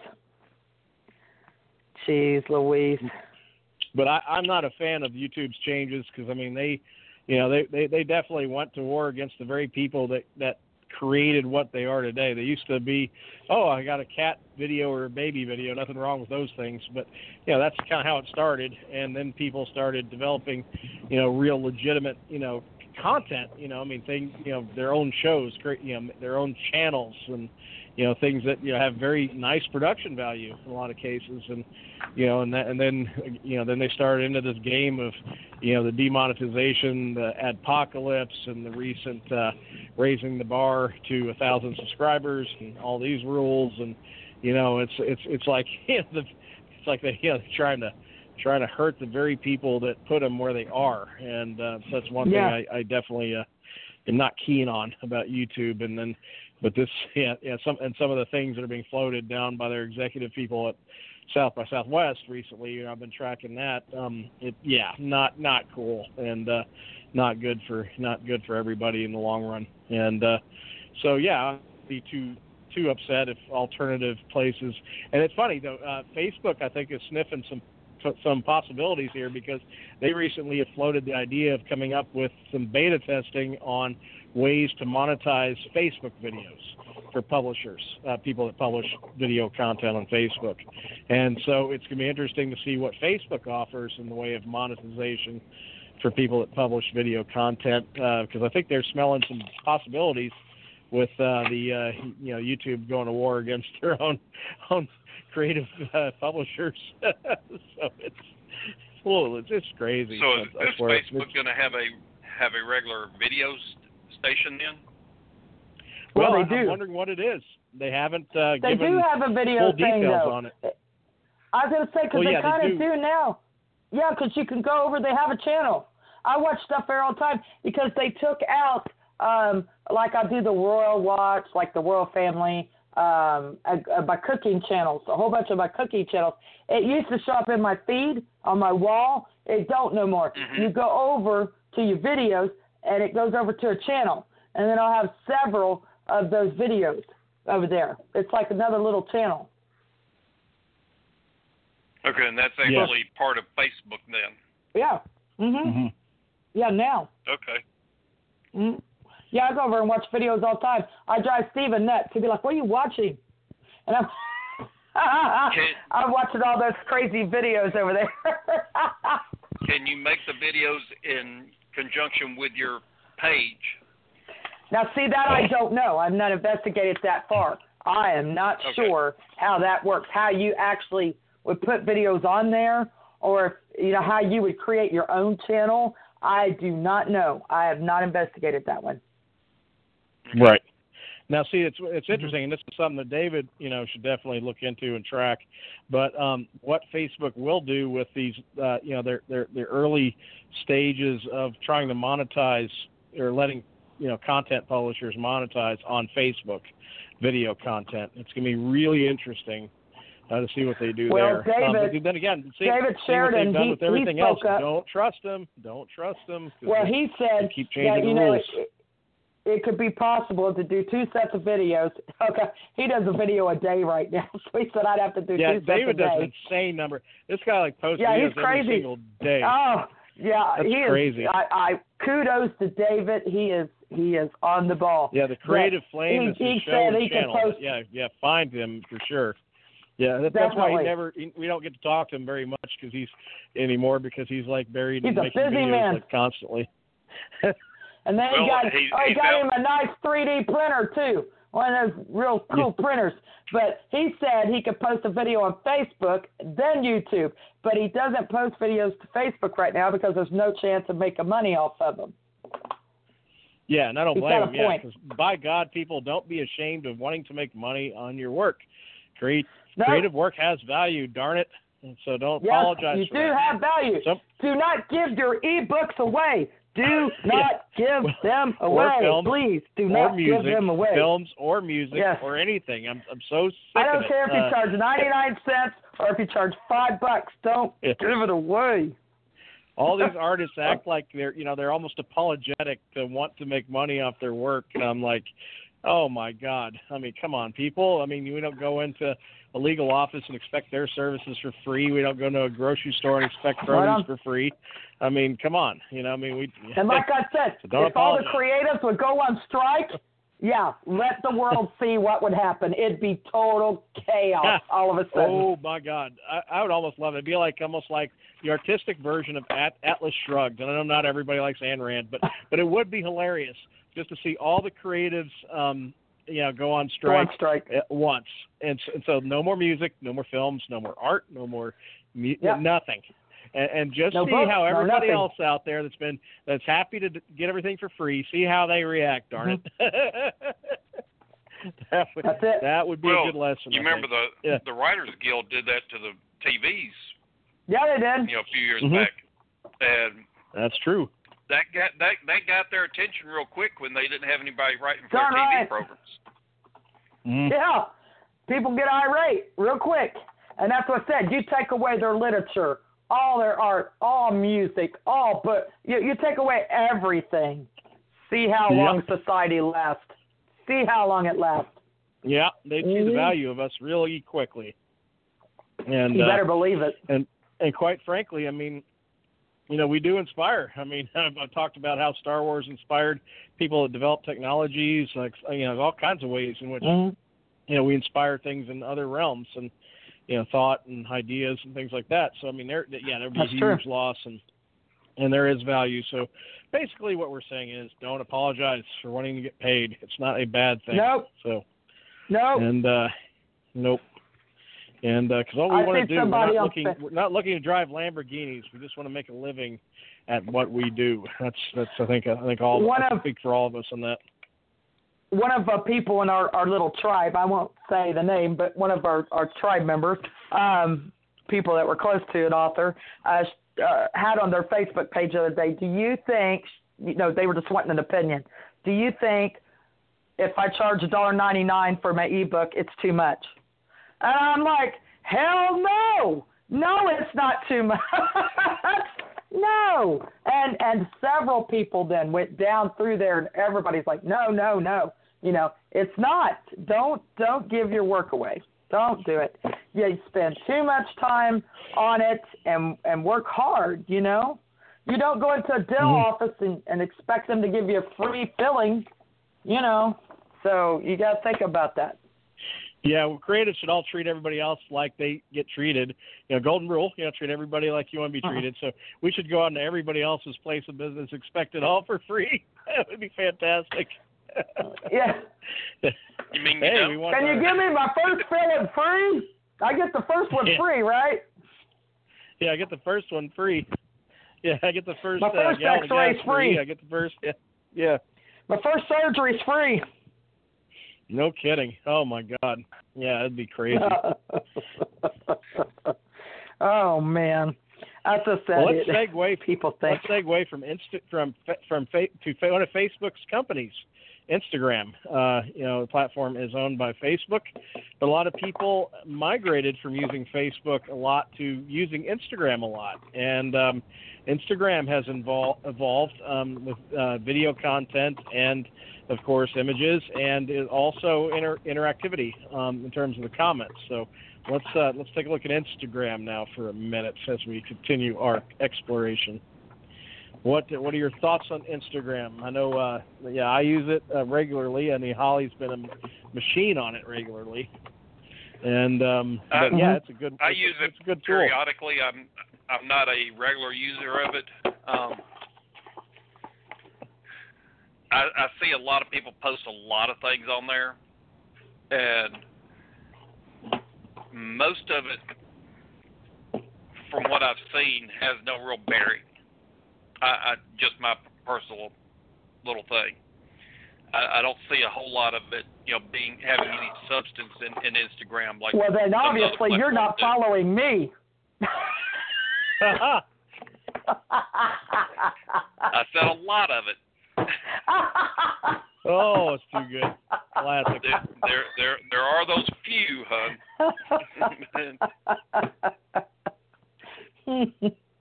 Jeez Louise.
But I'm not a fan of YouTube's changes because I mean they definitely went to war against the very people that created what they are today. They used to be, I got a cat video or a baby video, nothing wrong with those things, but that's kind of how it started. And then people started developing, real legitimate, content. I mean things, their own shows, their own channels, and things that have very nice production value in a lot of cases, and then they started into this game of the demonetization, the adpocalypse, and the recent raising the bar to 1,000 subscribers and all these rules, and it's like it's like they're trying to hurt the very people that put them where they are, and so that's one thing I definitely am not keen on about YouTube. And then but this some of the things that are being floated down by their executive people at South by Southwest recently, I've been tracking that. Not cool, and not good for everybody in the long run. And I'd be too upset if alternative places. And it's funny though, Facebook I think is sniffing some possibilities here, because they recently have floated the idea of coming up with some beta testing on ways to monetize Facebook videos for publishers, people that publish video content on Facebook. And so it's going to be interesting to see what Facebook offers in the way of monetization for people that publish video content, because I think they're smelling some possibilities with YouTube going to war against their own creative publishers. So it's just crazy.
So is Facebook going to have a regular video station then?
Well, they do.
I'm wondering what it is. They haven't
they
given
do have a video
full
thing,
details
though.
on it.
I was going to say, because they kind of do now. Yeah, because you can go over, they have a channel. I watch stuff there all the time because they took out, like I do the Royal Watch, like the Royal Family, my cooking channels, a whole bunch of my cooking channels. It used to show up in my feed on my wall. It don't no more.
Mm-hmm.
You go over to your videos, and it goes over to a channel. And then I'll have several of those videos over there. It's like another little channel.
Okay, and that's actually part of Facebook then?
Yeah. Mm-hmm. Yeah, now.
Okay.
Mm-hmm. Yeah, I go over and watch videos all the time. I drive Steven nuts. He'd be like, what are you watching? And I'm watching all those crazy videos over there.
Can you make the videos in conjunction with your page?
Now, see, that I don't know. I've not investigated that far. I am not sure how that works, how you actually would put videos on there, or if, how you would create your own channel. I do not know. I have not investigated that one.
Right. Now, see, it's interesting, and this is something that David, should definitely look into and track. But what Facebook will do with these, their early stages of trying to monetize or letting content publishers monetize on Facebook video content. It's going to be really interesting To see what they do
Well,
there.
David,
but then again, see
David
what
Sheridan,
they've done with
he
everything else.
spoke up.
Don't trust them. Don't trust them.
Well, he said
they keep
that,
changing
you
the
know,
rules.
it could be possible to do 2 sets of videos. Okay, he does a video a day right now, so he said I'd have to do 2 sets
David
a day.
does an insane number. This guy like posts
Yeah,
videos
he's crazy.
every single day.
Oh, yeah,
That's
he
crazy.
is. I kudos to David. He is on the ball.
Yeah, the Creative Flame is his
he
show
said
and
he could
channel.
post.
Yeah, find him for sure. Yeah, that's why we don't get to talk to him very much because he's like buried
He's
in
a
making
busy
videos
man.
like constantly.
And then
Well,
he got him a nice 3D printer too, one of those real cool printers. But he said he could post a video on Facebook, then YouTube. But he doesn't post videos to Facebook right now because there's no chance of making money off of them.
Yeah, and I don't
He's
blame
got
him.
a
Yeah,
point.
because by God, people, don't be ashamed of wanting to make money on your work.
No.
Creative work has value, darn it. And so don't apologize
you
for
do
that.
have value. Do not give your ebooks away. Do not give them away.
Films,
Please do
or
not
music,
give them away.
Films or music
Yes.
or anything. I'm so sick
I
of
don't
it.
care if you charge 99 cents or if you charge $5. Don't give it away.
All these artists act like they're almost apologetic to want to make money off their work, and I'm like, oh my God! I mean, come on, people. I mean, we don't go into a legal office and expect their services for free. We don't go to a grocery store and expect produce for free. I mean, come on.
And like I said,
so
if all the creatives would go on strike, yeah, let the world see what would happen. It'd be total chaos all of a sudden.
Oh my God, I would almost love it. It'd be almost like the artistic version of Atlas Shrugged. And I know not everybody likes Ayn Rand, but it would be hilarious just to see all the creatives, go on strike at once. And so no more music, no more films, no more art, no more nothing. And just see how everybody else out there that's happy to get everything for free, see how they react. Darn it.
That's it.
That would be a good lesson.
You remember the Writers Guild did that to the TVs?
Yeah, they did.
A few years back, and
that's true.
That got their attention real quick when they didn't have anybody writing for their TV programs.
Yeah, people get irate real quick, and that's what I said. You take away their literature, all their art, all music, but you take away everything. See how long society lasts. See how long it lasts.
Yeah, they see the value of us really quickly. And
you better believe it.
And quite frankly, I mean, we do inspire. I mean, I've talked about how Star Wars inspired people that develop technologies, all kinds of ways in which, we inspire things in other realms and, thought and ideas and things like that. So, I mean, there'd be a huge loss and there is value. So basically what we're saying is don't apologize for wanting to get paid. It's not a bad thing.
Nope.
So,
nope.
And, nope. And because all we want to do, we're not looking to drive Lamborghinis. We just want to make a living at what we do. That's I think all I speak for all of us on that.
One of the people in our little tribe, I won't say the name, but one of our tribe members, people that were close to an author, had on their Facebook page the other day, do you think, they were just wanting an opinion, do you think if I charge $1.99 for my ebook, it's too much? And I'm like, hell no. No, it's not too much. No. And several people then went down through there, and everybody's like, no. It's not. Don't give your work away. Don't do it. You spend too much time on it and work hard, You don't go into a dental office and expect them to give you a free filling, So you got to think about that.
Yeah, creatives should all treat everybody else like they get treated. Golden rule, treat everybody like you want to be treated. So we should go out to everybody else's place of business, expect it all for free. That would be fantastic.
Yeah.
You mean
Can you give me my first filling free? I get the first one free, right?
Yeah, I get the first one free. Yeah, I get the first.
My first X-ray's free.
I get the first. Yeah.
My first surgery's free.
No kidding. Oh my God. Yeah, it'd be crazy.
Oh man. As I said,
Well, let's segue.
People think.
Let's segue from one of Facebook's companies, Instagram. The platform is owned by Facebook, but a lot of people migrated from using Facebook a lot to using Instagram a lot, and Instagram has evolved with video content and, of course, images, and also interactivity in terms of the comments. So let's take a look at Instagram now for a minute as we continue our exploration. What are your thoughts on Instagram? I know, I use it regularly. I mean, Holly's been a machine on it regularly, and it's a good.
I use it
a good
periodically. I'm not a regular user of it. I see a lot of people post a lot of things on there, and most of it, from what I've seen, has no real bearing. I just my personal little thing. I don't see a whole lot of it, having any substance in Instagram. Like,
well, then obviously you're not following me.
I said a lot of it.
Oh, it's too good. Classic.
There are those few, hon.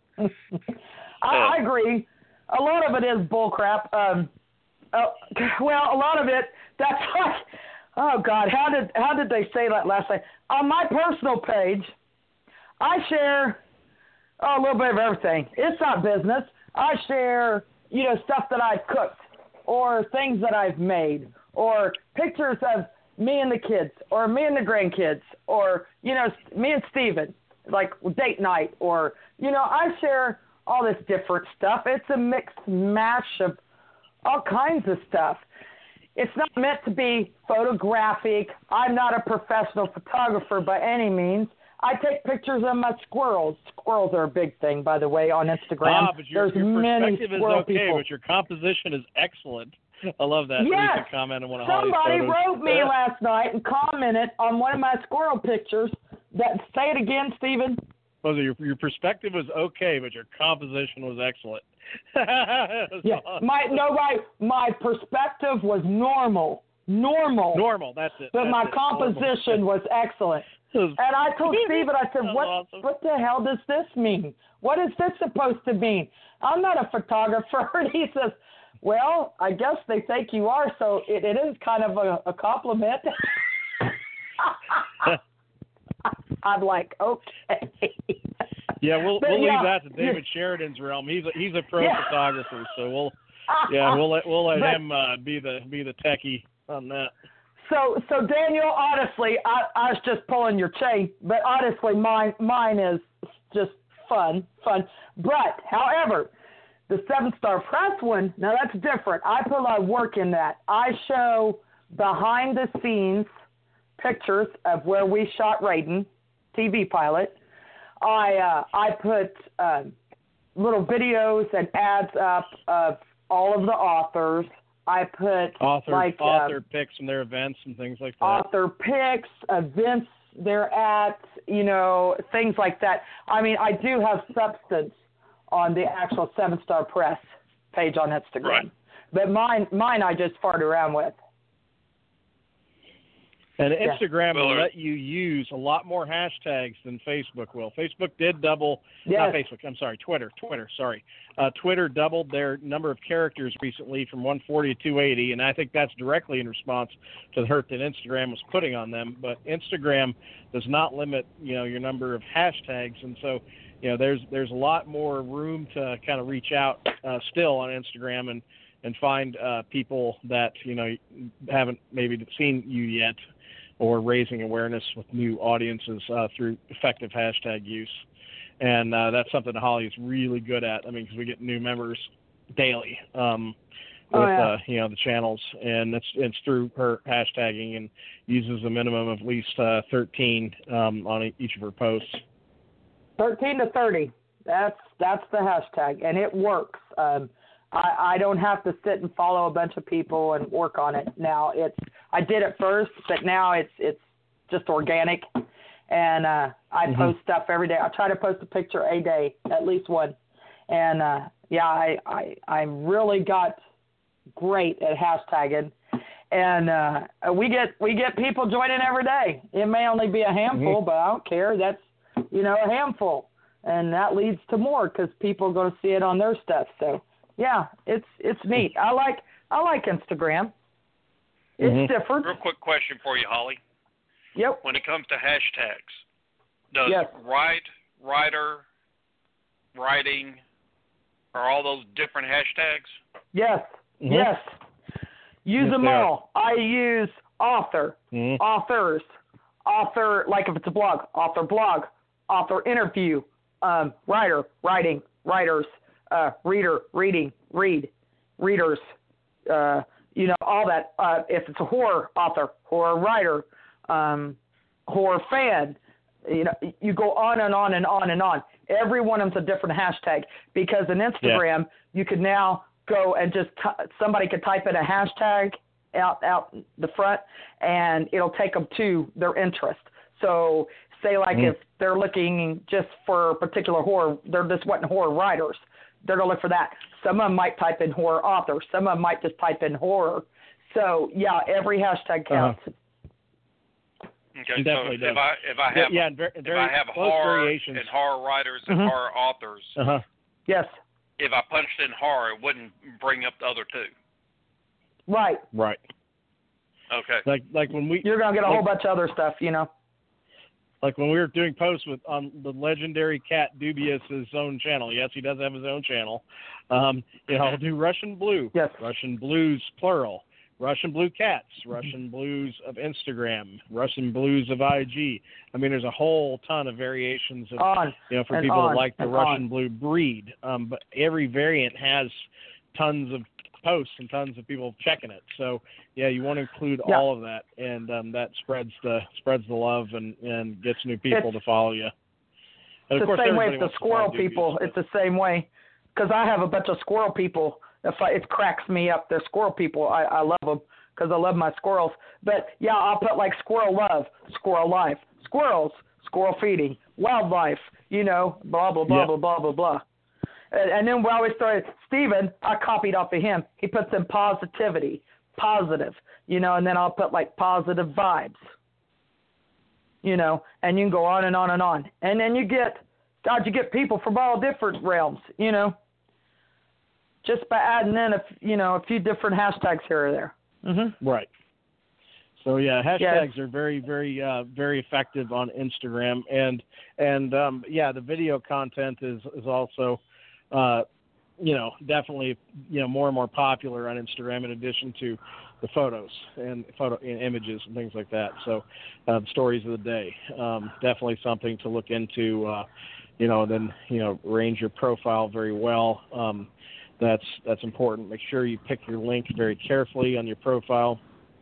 I agree. A lot of it is bullcrap. Well, a lot of it, that's like, oh God, how did they say that last night? On my personal page, I share a little bit of everything. It's not business. I share, stuff that I've cooked, or things that I've made, or pictures of me and the kids, or me and the grandkids, or, me and Steven, like date night, or, I share all this different stuff. It's a mixed mash of all kinds of stuff. It's not meant to be photographic. I'm not a professional photographer by any means. I take pictures of my squirrels. Squirrels are a big thing, by the way, on Instagram.
But your perspective is okay, but your composition is excellent. I love that.
Yes.
Recent comment on one of Holly's
Somebody
photos.
wrote me last night and commented on one of my squirrel pictures. Say it again, Stephen.
Well, your perspective was okay, but your composition was excellent.
Yeah,
awesome.
my perspective was normal.
Normal, that's it.
But my composition was excellent. And I told Stephen, I said, what the hell does this mean? What is this supposed to mean? I'm not a photographer. And he says, well, I guess they think you are, so it is kind of a compliment. I'm like, okay.
Yeah, we'll leave that to David Sheridan's realm. He's a pro photographer, so we'll let him be the techie on that.
So Daniel, honestly, I was just pulling your chain, but honestly, mine is just fun. But however, the 7-Star Press one, now that's different. I put a lot of work in that. I show behind the scenes pictures of where we shot Raiden, TV pilot. I put little videos and ads up of all of the authors. I put
author pics from their events and things like that.
Author pics, events they're at, things like that. I mean, I do have substance on the actual 7-Star Press page on Instagram.
Right.
But mine I just fart around with.
And Instagram will let you use a lot more hashtags than Facebook will. Facebook did double, not Facebook, I'm sorry, Twitter, sorry. Twitter doubled their number of characters recently from 140 to 280, and I think that's directly in response to the hurt that Instagram was putting on them. But Instagram does not limit, your number of hashtags, and so, there's a lot more room to kind of reach out still on Instagram and find people that, haven't maybe seen you yet, or raising awareness with new audiences through effective hashtag use. And that's something that Holly is really good at. I mean, because we get new members daily with the channels, and it's through her hashtagging, and uses a minimum of at least 13 on each of her posts. 13 to 30. That's the hashtag, and it works. I don't have to sit and follow a bunch of people and work on it now. I did it first, but now it's just organic,
and I post stuff every day. I try to post a picture a day, at least one. And I really got great at hashtagging, and we get people joining every day. It may only be a handful, but I don't care. That's a handful, and that leads to more because people are going to see it on their stuff. So yeah, it's neat. I like Instagram. It's different.
Real quick question for you, Holly.
Yep.
When it comes to hashtags, does writer, writing, are all those different hashtags?
Yes. Yes. Use them all. I use author, authors, author, like if it's a blog, author interview, writer, writing, writers, reader, reading, read, readers, all that. If it's a horror author, horror writer, horror fan, you go on and on and on and on. Every one of them's a different hashtag because in Instagram, you could now go and just somebody could type in a hashtag out the front, and it'll take them to their interest. So say like if they're looking just for a particular horror, they're just wanting horror writers, they're going to look for that. Some of them might type in horror author. Some of them might just type in horror. So, yeah, every hashtag counts.
Okay,
definitely
so
does.
if I have horror
variations.
and horror writers and horror authors,
yes.
If I punched in horror, it wouldn't bring up the other two.
Right.
Okay.
Like when
you're going to get a whole bunch of other stuff,
Like when we were doing posts on the legendary Cat Dubious's own channel. Yes, he does have his own channel. I'll do Russian Blue.
Yes.
Russian Blues plural. Russian Blue Cats. Russian Blues of Instagram. Russian Blues of IG. I mean, there's a whole ton of variations of for people that like the Russian Blue breed. But every variant has tons of posts and tons of people checking it. So yeah, you want to include all of that, and that spreads the love and gets new people to follow you. And
it's the same way with the squirrel people. It's the same way because I have a bunch of squirrel people. It cracks me up. They're squirrel people. I love them because I love my squirrels. But yeah, I'll put like squirrel love, squirrel life, squirrels, squirrel feeding, wildlife. Blah blah blah blah blah blah blah. And then when we started, Stephen, I copied off of him. He puts in positivity, positive, and then I'll put like positive vibes, and you can go on and on and on. And then you get people from all different realms, just by adding in a few different hashtags here or there.
Right. So yeah, hashtags are very, very, very effective on Instagram, and the video content is also, definitely, more and more popular on Instagram in addition to the photos and images and things like that. So the stories of the day, definitely something to look into. Then arrange your profile very well. That's important. Make sure you pick your link very carefully on your profile.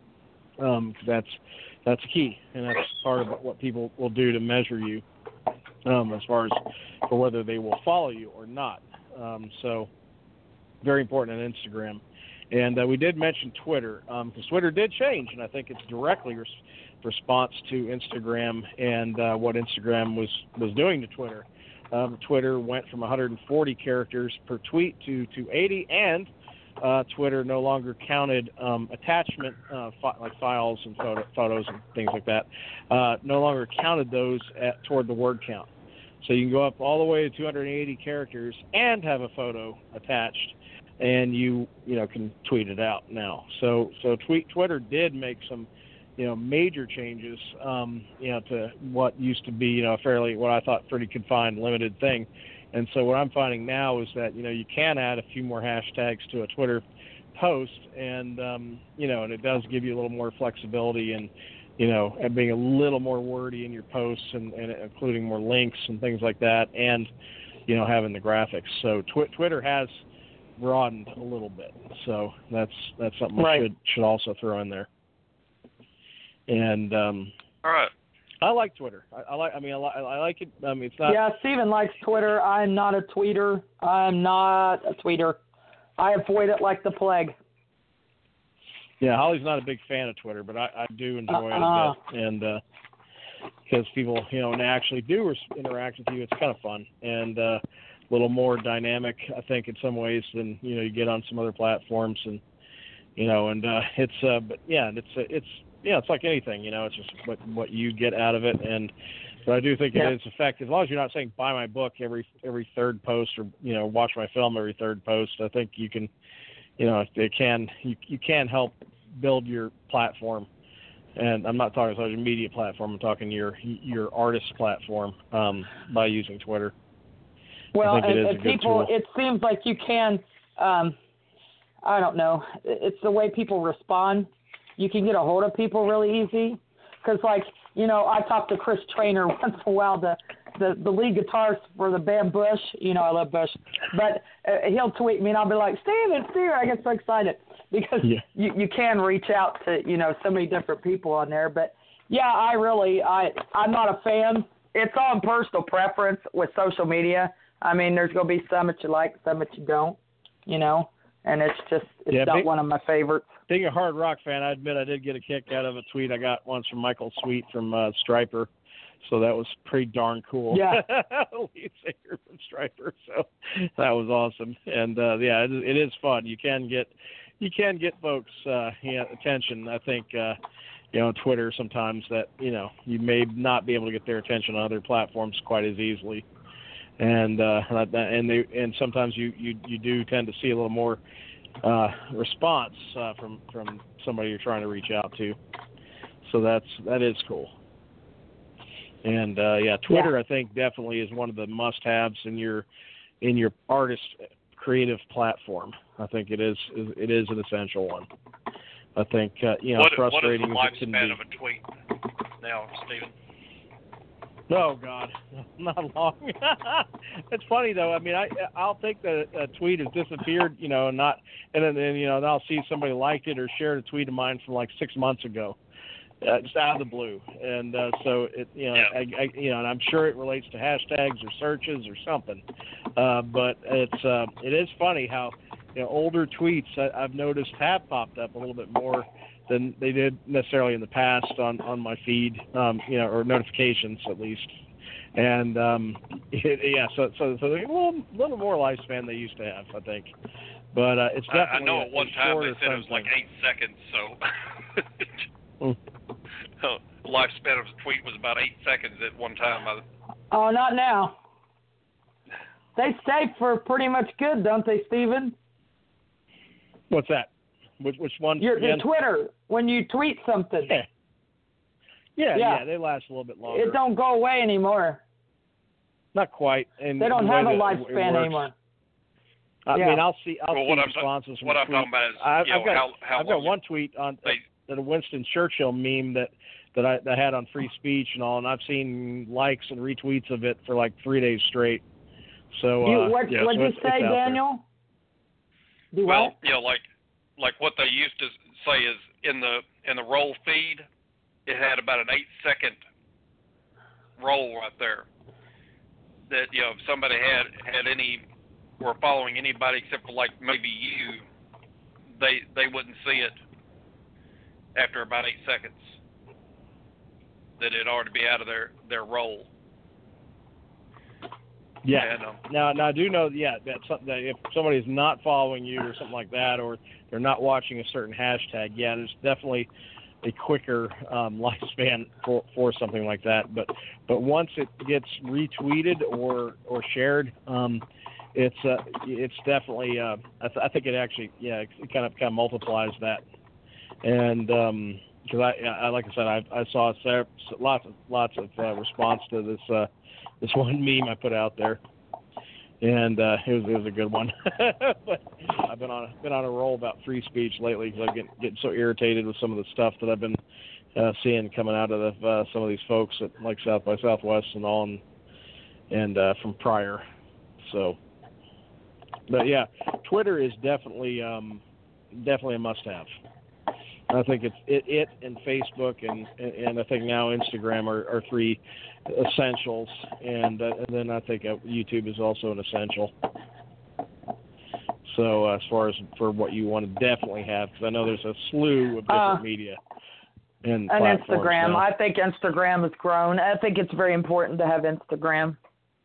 That's key, and that's part of what people will do to measure you, as far as for whether they will follow you or not. So very important on Instagram. And we did mention Twitter, because Twitter did change, and I think it's directly response to Instagram and what Instagram was doing to Twitter. Twitter went from 140 characters per tweet to 80, and Twitter no longer counted attachment like files and photos and things like that. No longer counted those toward the word count. So you can go up all the way to 280 characters and have a photo attached, and you can tweet it out now. So Twitter did make some major changes to what used to be a fairly, what I thought, pretty confined, limited thing. And so what I'm finding now is that you can add a few more hashtags to a Twitter post, and and it does give you a little more flexibility and being a little more wordy in your posts and including more links and things like that, and having the graphics. So Twitter has broadened a little bit. So that's something we should also throw in there. And
all right.
I like Twitter. I like it. It's not.
Yeah, Steven likes Twitter. I'm not a tweeter. I avoid it like the plague.
Yeah, Holly's not a big fan of Twitter, but I do enjoy it a bit. And because people, and they actually do interact with you. It's kind of fun and a little more dynamic, I think, in some ways than you get on some other platforms, and it's like anything, it's just what you get out of it, but I do think it is effective as long as you're not saying buy my book every third post or watch my film every third post. I think you can, you can help build your platform. And I'm not talking social media platform. I'm talking your artist platform by using Twitter.
Well,
I think it is a
and
good
people,
tool.
it seems like you can. I don't know. It's the way people respond. You can get a hold of people really easy. Because, I talk to Chris Trainer once in a while, the lead guitarist for the band Bush. I love Bush. But he'll tweet me, and I'll be like, Steven, I get so excited. Because you can reach out to, so many different people on there. But, I'm not a fan. It's all personal preference with social media. I mean, there's going to be some that you like, some that you don't, and it's not one of my favorites.
Being a hard rock fan, I admit I did get a kick out of a tweet I got once from Michael Sweet from Stryper. So that was pretty darn cool.
Yeah.
Lead singer from Stryper. So that was awesome. And it is fun. You can get folks attention. I think on Twitter sometimes that you may not be able to get their attention on other platforms quite as easily. And sometimes you do tend to see a little more response from somebody you're trying to reach out to. So that is cool. And Twitter I think definitely is one of the must-haves in your artist creative platform. I think it is an essential one. I think frustrating
what is
as it can
the lifespan
be.
of a tweet now, Stephen?
Oh God, not long. It's funny though. I mean, I'll think that a tweet has disappeared, and then I'll see somebody liked it or shared a tweet of mine from like 6 months ago, just out of the blue. And so it, and I'm sure it relates to hashtags or searches or something. But it is funny how older tweets I've noticed have popped up a little bit more than they did necessarily in the past on my feed, or notifications at least. And so they're a little more lifespan they used to have, I think. But it's definitely.
I know at one time they said it was like 8 seconds, so the lifespan of a tweet was about 8 seconds at one time.
Oh, not now. They stay for pretty much good, don't they, Stephen?
What's that? Which one?
Your Twitter, when you tweet something.
Yeah, they last a little bit longer.
It don't go away anymore.
Not quite. And
they don't have a lifespan anymore.
I mean, I'll see responses from
what I'm talking about is
I've got one tweet on that a Winston Churchill meme that I had on free speech and all, and I've seen likes and retweets of it for like 3 days straight. So
what did you say, Daniel?
Well, like what they used to say is in the roll feed, it had about an 8-second roll right there. That if somebody had were following anybody except for like maybe you, they wouldn't see it after about 8 seconds. That it'd already be out of their roll.
Yeah. Now I do know. That's something that if somebody's not following you or something like that, or they're not watching a certain hashtag, there's definitely a quicker lifespan for something like that. But once it gets retweeted or shared, it's definitely. I think it actually it kind of multiplies that. And because I like I said, I saw lots of response to this one meme I put out there, and it was a good one. But I've been on a roll about free speech lately because I'm getting so irritated with some of the stuff that I've been seeing coming out of some of these folks at like South by Southwest and all, and from prior. So, but Twitter is definitely a must-have. I think it and Facebook and I think now Instagram are three essentials, and then I think YouTube is also an essential. So as far as for what you want to definitely have, because I know there's a slew of different media. and
Instagram.
Now.
I think Instagram has grown. I think it's very important to have Instagram.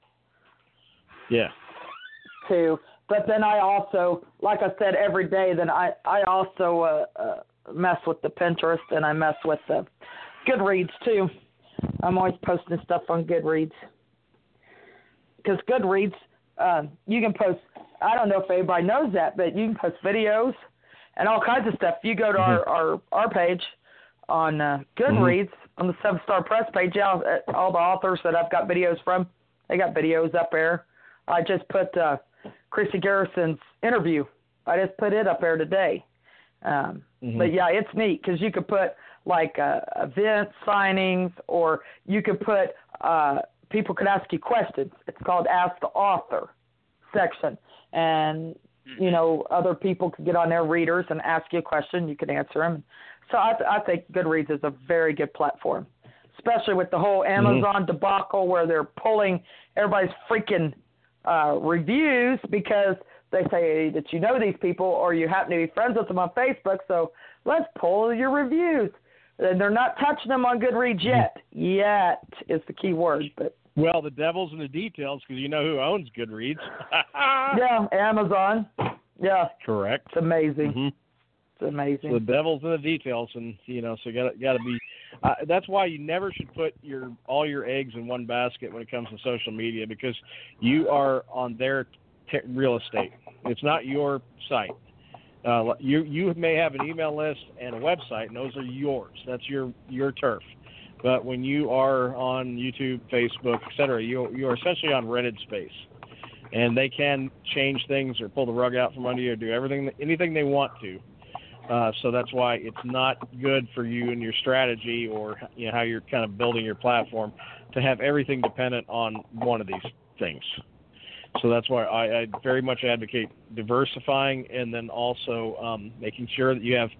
Yeah.
Too. But then I also, like I said, every day, then I also mess with the Pinterest and I mess with the Goodreads too. I'm always posting stuff on Goodreads. Because Goodreads, you can post, I don't know if everybody knows that, but you can post videos and all kinds of stuff. You go to our page on Goodreads, on the 7-Star Press page, all the authors that I've got videos from, they got videos up there. I just put Chrissy Garrison's interview. I just put it up there today. But yeah, it's neat because you could put like event signings, or you could put people could ask you questions. It's called Ask the Author section, and you know, other people could get on there, readers, and ask you a question. You can answer them. So I think Goodreads is a very good platform, especially with the whole Amazon debacle where they're pulling everybody's freaking reviews because they say that you know these people or you happen to be friends with them on Facebook, so let's pull your reviews. And they're not touching them on Goodreads yet. Yet is the key word. But
well, the devil's in the details because you know who owns Goodreads.
Yeah, Amazon. Yeah.
Correct.
It's amazing. It's amazing.
So the devil's in the details, and you know, so you got to be. That's why you never should put all your eggs in one basket when it comes to social media, because you are on their real estate. It's not your site. You may have an email list and a website, and those are yours. That's your turf. But when you are on YouTube, Facebook, etc., you are essentially on rented space, and they can change things or pull the rug out from under you or do anything they want to. So that's why it's not good for you and your strategy, or you know, how you're kind of building your platform, to have everything dependent on one of these things. So that's why I very much advocate diversifying, and then also making sure that you have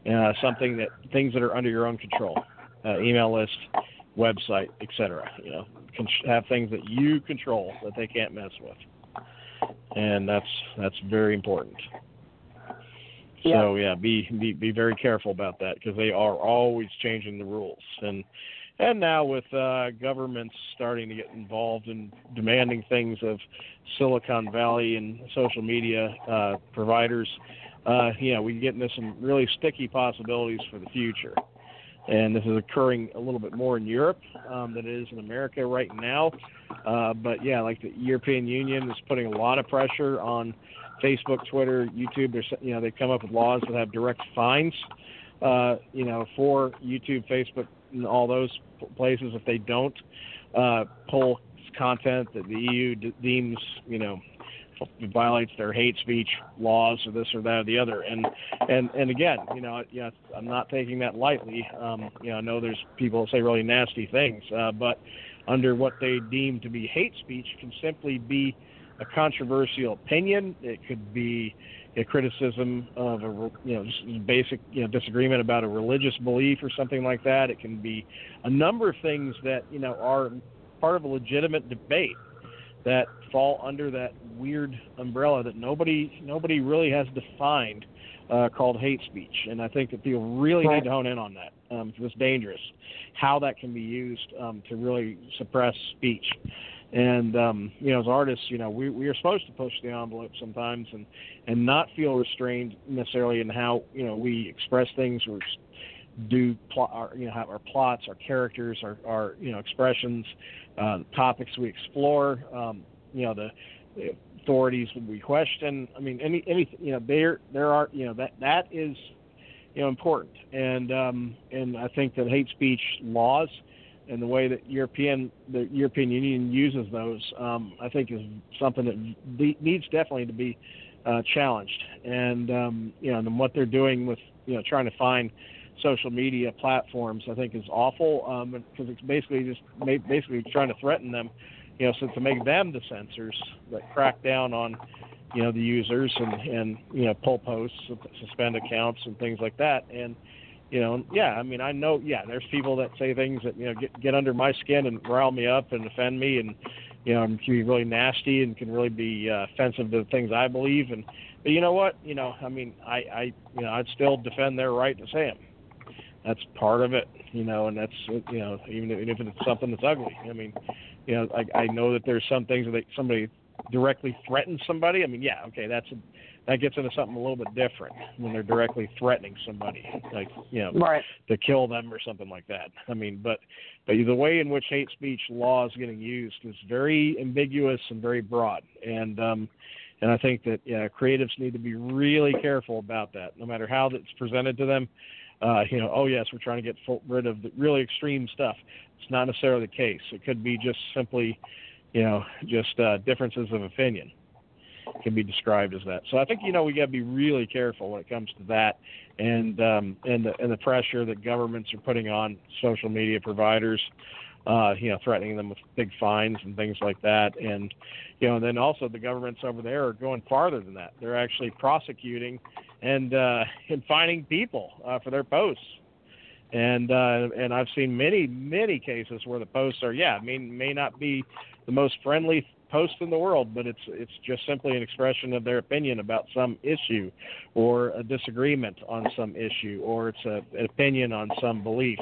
things that are under your own control, email list, website, etc. You know, have things that you control that they can't mess with, and that's very important.
Yeah.
So yeah, be very careful about that, because they are always changing the rules, and now with governments starting to get involved in demanding things of Silicon Valley and social media providers, we get into some really sticky possibilities for the future. And this is occurring a little bit more in Europe than it is in America right now. But yeah, like the European Union is putting a lot of pressure on Facebook, Twitter, YouTube. They've come up with laws that have direct fines, for YouTube, Facebook, and all those places if they don't pull content that the EU deems, violates their hate speech laws, or this or that or the other. And again, I'm not taking that lightly. I know there's people that say really nasty things, but under what they deem to be hate speech can simply be a controversial opinion. It could be a criticism of just basic disagreement about a religious belief or something like that. It can be a number of things that are part of a legitimate debate that fall under that weird umbrella that nobody really has defined, called hate speech. And I think that people really need to hone in on that, because it's dangerous how that can be used to really suppress speech. And as artists, we are supposed to push the envelope sometimes and not feel restrained necessarily in how we express things or do have our plots, our characters, our expressions, topics we explore, the authorities we question. I mean, anything, there are that is important, and I think that hate speech laws and the way that the European Union uses those, I think is something that needs definitely to be challenged. And and what they're doing with trying to find social media platforms, I think is awful, because it's basically trying to threaten them, so to make them the censors that crack down on the users and pull posts, suspend accounts, and things like that. And I know, there's people that say things that, get under my skin and rile me up and offend me, and, can be really nasty and can really be offensive to the things I believe. But you know what? I'd still defend their right to say them. that's part of it, and that's, even if it's something that's ugly. I mean, I know that there's some things that somebody directly threatens somebody. I mean, yeah, okay, that gets into something a little bit different when they're directly threatening somebody, like,
right.
to kill them or something like that. I mean, but the way in which hate speech law is getting used is very ambiguous and very broad. And I think that creatives need to be really careful about that, no matter how that's presented to them. Oh yes, we're trying to get rid of the really extreme stuff. It's not necessarily the case. It could be just simply, just differences of opinion can be described as that. So I think, we got to be really careful when it comes to that, and the pressure that governments are putting on social media providers, threatening them with big fines and things like that. And, then also the governments over there are going farther than that. They're actually prosecuting and fining people for their posts. And I've seen many cases where the posts are, may not be the most friendly post in the world, but it's just simply an expression of their opinion about some issue, or a disagreement on some issue, or it's an opinion on some belief.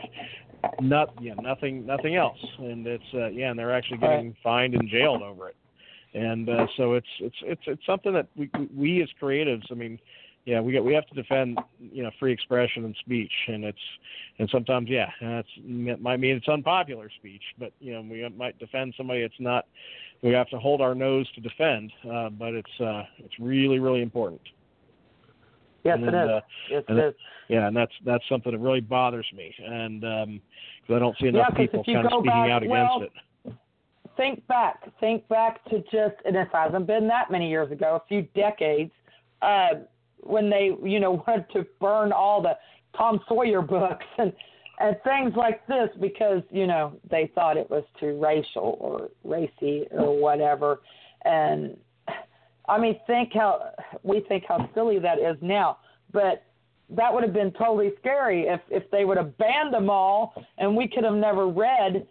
Nothing else. And it's and they're actually getting fined and jailed over it. And so it's something that we as creatives, I mean, we have to defend, free expression and speech, and sometimes, it might mean it's unpopular speech, but we might defend somebody. It's not. We have to hold our nose to defend, but it's really, really important.
Yes, it is. Yes, it is.
Yeah, and that's something that really bothers me, and because I don't see enough people kind of speaking out against it.
Think back to just, and it hasn't been that many years ago, a few decades, when they, wanted to burn all the Tom Sawyer books and things like this because, they thought it was too racial or racy or whatever. And I mean, think how silly that is now, but that would have been totally scary if they would have banned them all and we could have never read,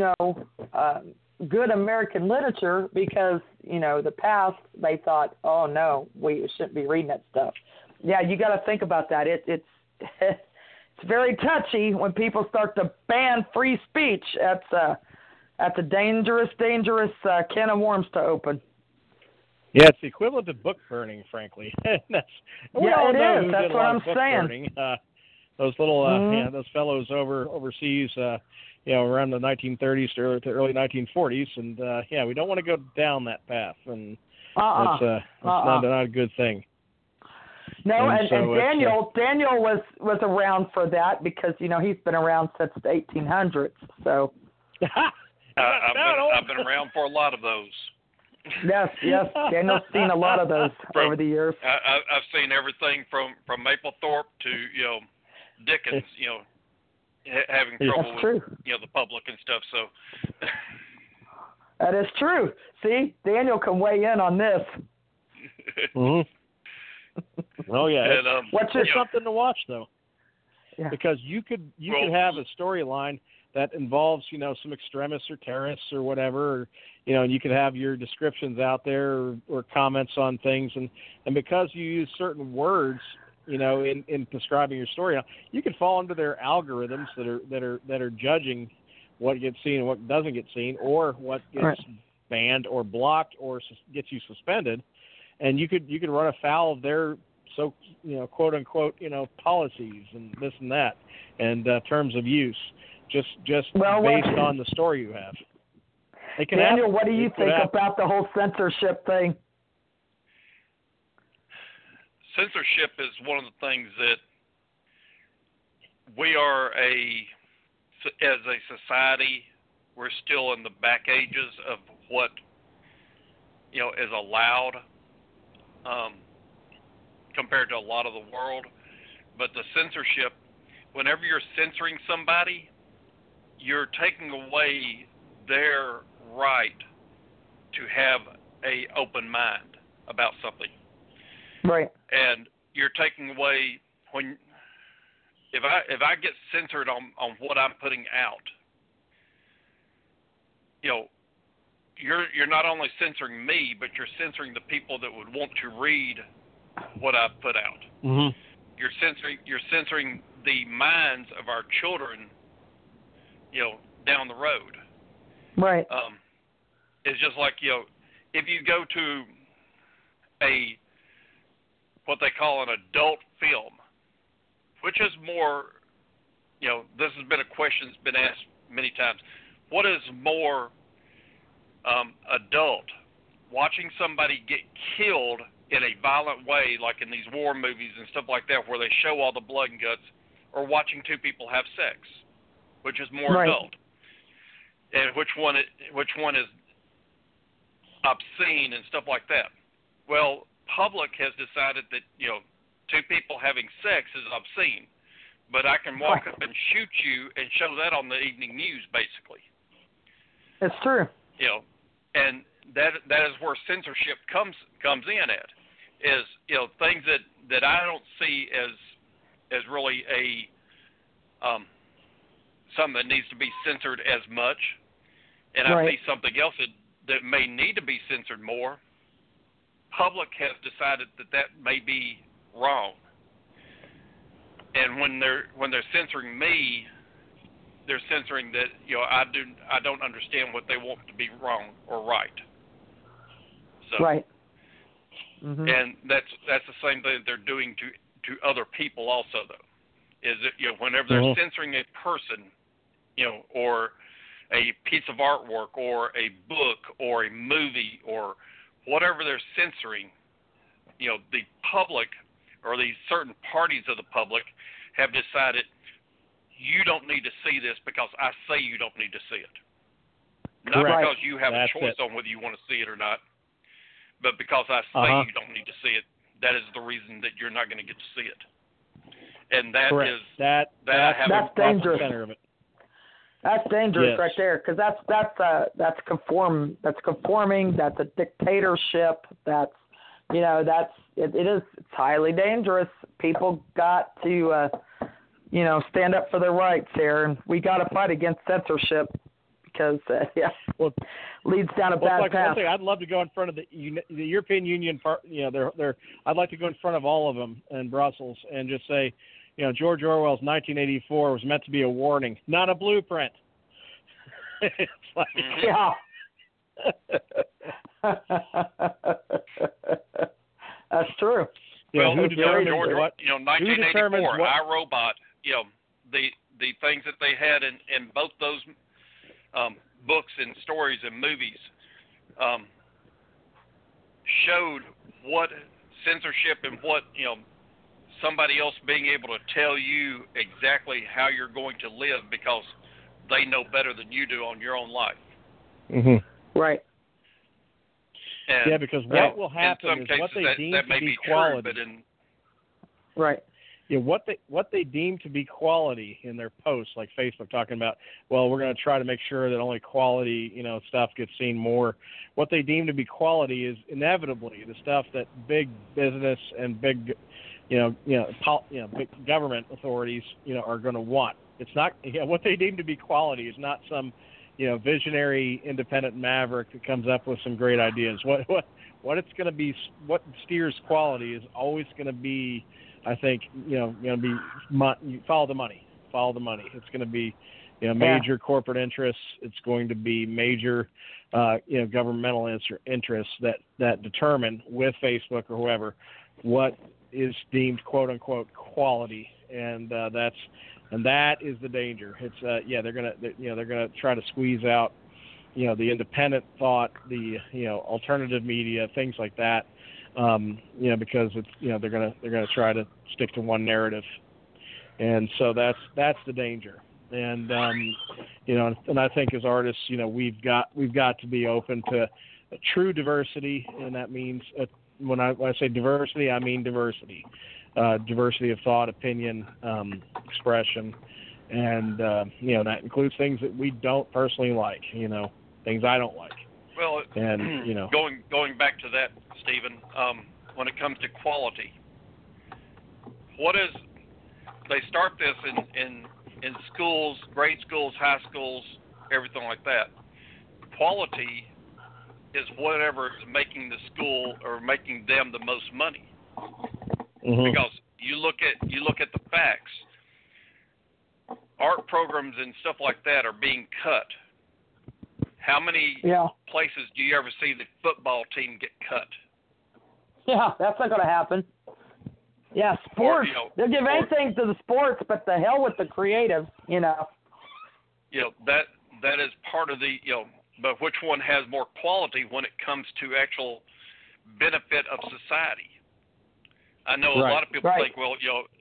good American literature because, the past, they thought, oh no, we shouldn't be reading that stuff. Yeah, you got to think about that. It's very touchy when people start to ban free speech. That's a dangerous can of worms to open.
Yeah, it's the equivalent of book burning, frankly.
It is. That's what I'm saying.
Those little, those fellows overseas, around the 1930s to early 1940s, and we don't want to go down that path, and it's not a good thing.
No, and Daniel was around for that because he's been around since the 1800s. So
I've been around for a lot of those.
Yes, Daniel's seen a lot of those over the years.
I've seen everything from Mapplethorpe to Dickens, having trouble with the public and stuff. So
that is true. See, Daniel can weigh in on this.
Mm-hmm. Oh yeah,
and,
it's something to watch though, because you could have a storyline that involves some extremists or terrorists or whatever, or, and you could have your descriptions out there or comments on things, and because you use certain words, in describing your story, you could fall into their algorithms that are judging what gets seen and what doesn't get seen, or what gets banned or blocked or gets you suspended. And you could run afoul of their quote unquote policies and this and that and terms of use just based on the story you have.
Daniel, what do you think about the whole censorship thing?
Censorship is one of the things that we are as a society, we're still in the back ages of what is allowed. Compared to a lot of the world, but the censorship, whenever you're censoring somebody, you're taking away their right to have a open mind about something.
Right.
And you're taking away if I get censored on what I'm putting out, you're not only censoring me, but you're censoring the people that would want to read what I've put out.
Mm-hmm.
You're censoring the minds of our children, down the road.
Right.
It's just like, if you go to what they call an adult film, which is more, this has been a question that's been asked many times. What is more adult? Watching somebody get killed in a violent way, like in these war movies and stuff like that, where they show all the blood and guts, or watching two people have sex, which is more
right.
adult? And which one is obscene and stuff like that? Well, public has decided that, two people having sex is obscene, but I can walk up and shoot you and show that on the evening news, basically.
It's true.
And that is where censorship comes in at, is things that I don't see as really something that needs to be censored as much, and I see something else that may need to be censored more. Public has decided that may be wrong, and when they're censoring me, they're censoring that I don't understand what they want to be wrong or right. So,
right. Mm-hmm.
And that's the same thing that they're doing to other people also, though. Is that whenever they're censoring a person, or a piece of artwork or a book or a movie or whatever they're censoring, the public or these certain parties of the public have decided you don't need to see this because I say you don't need to see it. Not
Correct.
because you have
That's
a choice on whether you want to see it or not, but because I say you don't need to see it. That is the reason that you're not going to get to see it. And that
Correct.
is
that's
dangerous.
The center of it.
That's dangerous
Yes.
right there, because that's conforming. That's a dictatorship. That's it's highly dangerous. People got to stand up for their rights here, and we got to fight against censorship because leads down a bad path.
One thing, I'd love to go in front of the European Union. I'd like to go in front of all of them in Brussels and just say, George Orwell's 1984 was meant to be a warning, not a blueprint. It's like,
That's true.
Well,
who determines
George,
what?
1984, iRobot. The things that they had in both those books and stories and movies showed what censorship and what somebody else being able to tell you exactly how you're going to live because they know better than you do on your own life.
Mm-hmm.
Right.
And,
because what will happen
in some
is
cases
what they deem
that
to
may
be
quality.
quality.
True,
right.
What they deem to be quality in their posts, like Facebook talking about, well, we're going to try to make sure that only quality, stuff gets seen more. What they deem to be quality is inevitably the stuff that big business and big, big government authorities, are going to want. It's not what they deem to be quality is not some, visionary independent maverick that comes up with some great ideas. What it's going to be, what steers quality is always going to be, I think, going to be follow the money. Follow the money. It's going to be, major corporate interests. It's going to be major, governmental interests that determine with Facebook or whoever what is deemed quote unquote quality, and that is the danger. It's they're gonna try to squeeze out, the independent thought, the alternative media, things like that. Because it's they're gonna try to stick to one narrative, and so that's the danger. And and I think as artists, we've got to be open to a true diversity, and that means when I say diversity, I mean diversity of thought, opinion, expression, and that includes things that we don't personally like, things I don't like.
Well,
and
going back to that, Stephen, when it comes to quality, they start this in schools, grade schools, high schools, everything like that. Quality is whatever is making the school or making them the most money.
Mm-hmm.
Because you look at the facts. art programs and stuff like that are being cut, how many places do you ever see the football team get cut?
Yeah, that's not going to happen. Yeah, sports. They'll give anything to the sports, but the hell with the creative,
that is part of the, but which one has more quality when it comes to actual benefit of society? I know a lot of people think, well,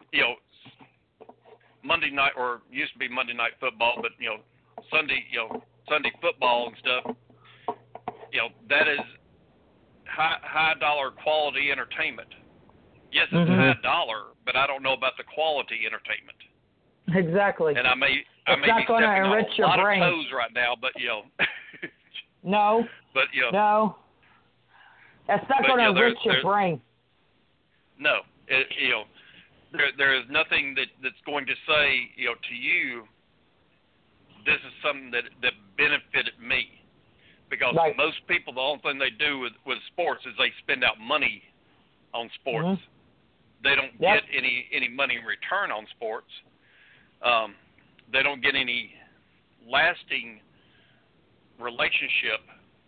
Monday night, or used to be Monday Night Football, but Sunday football and stuff, that is high dollar quality entertainment. Yes, it's high dollar, but I don't know about the quality entertainment.
Exactly.
And I may
it's
be
not
stepping on a lot
brain.
of toes right now, but
No.
But
no. That's not going to enrich your brain.
No, there is nothing that's going to say, to you, this is something that benefited me, because most people, the only thing they do with sports is they spend out money on sports. Mm-hmm. They don't get any money in return on sports. They don't get any lasting relationship.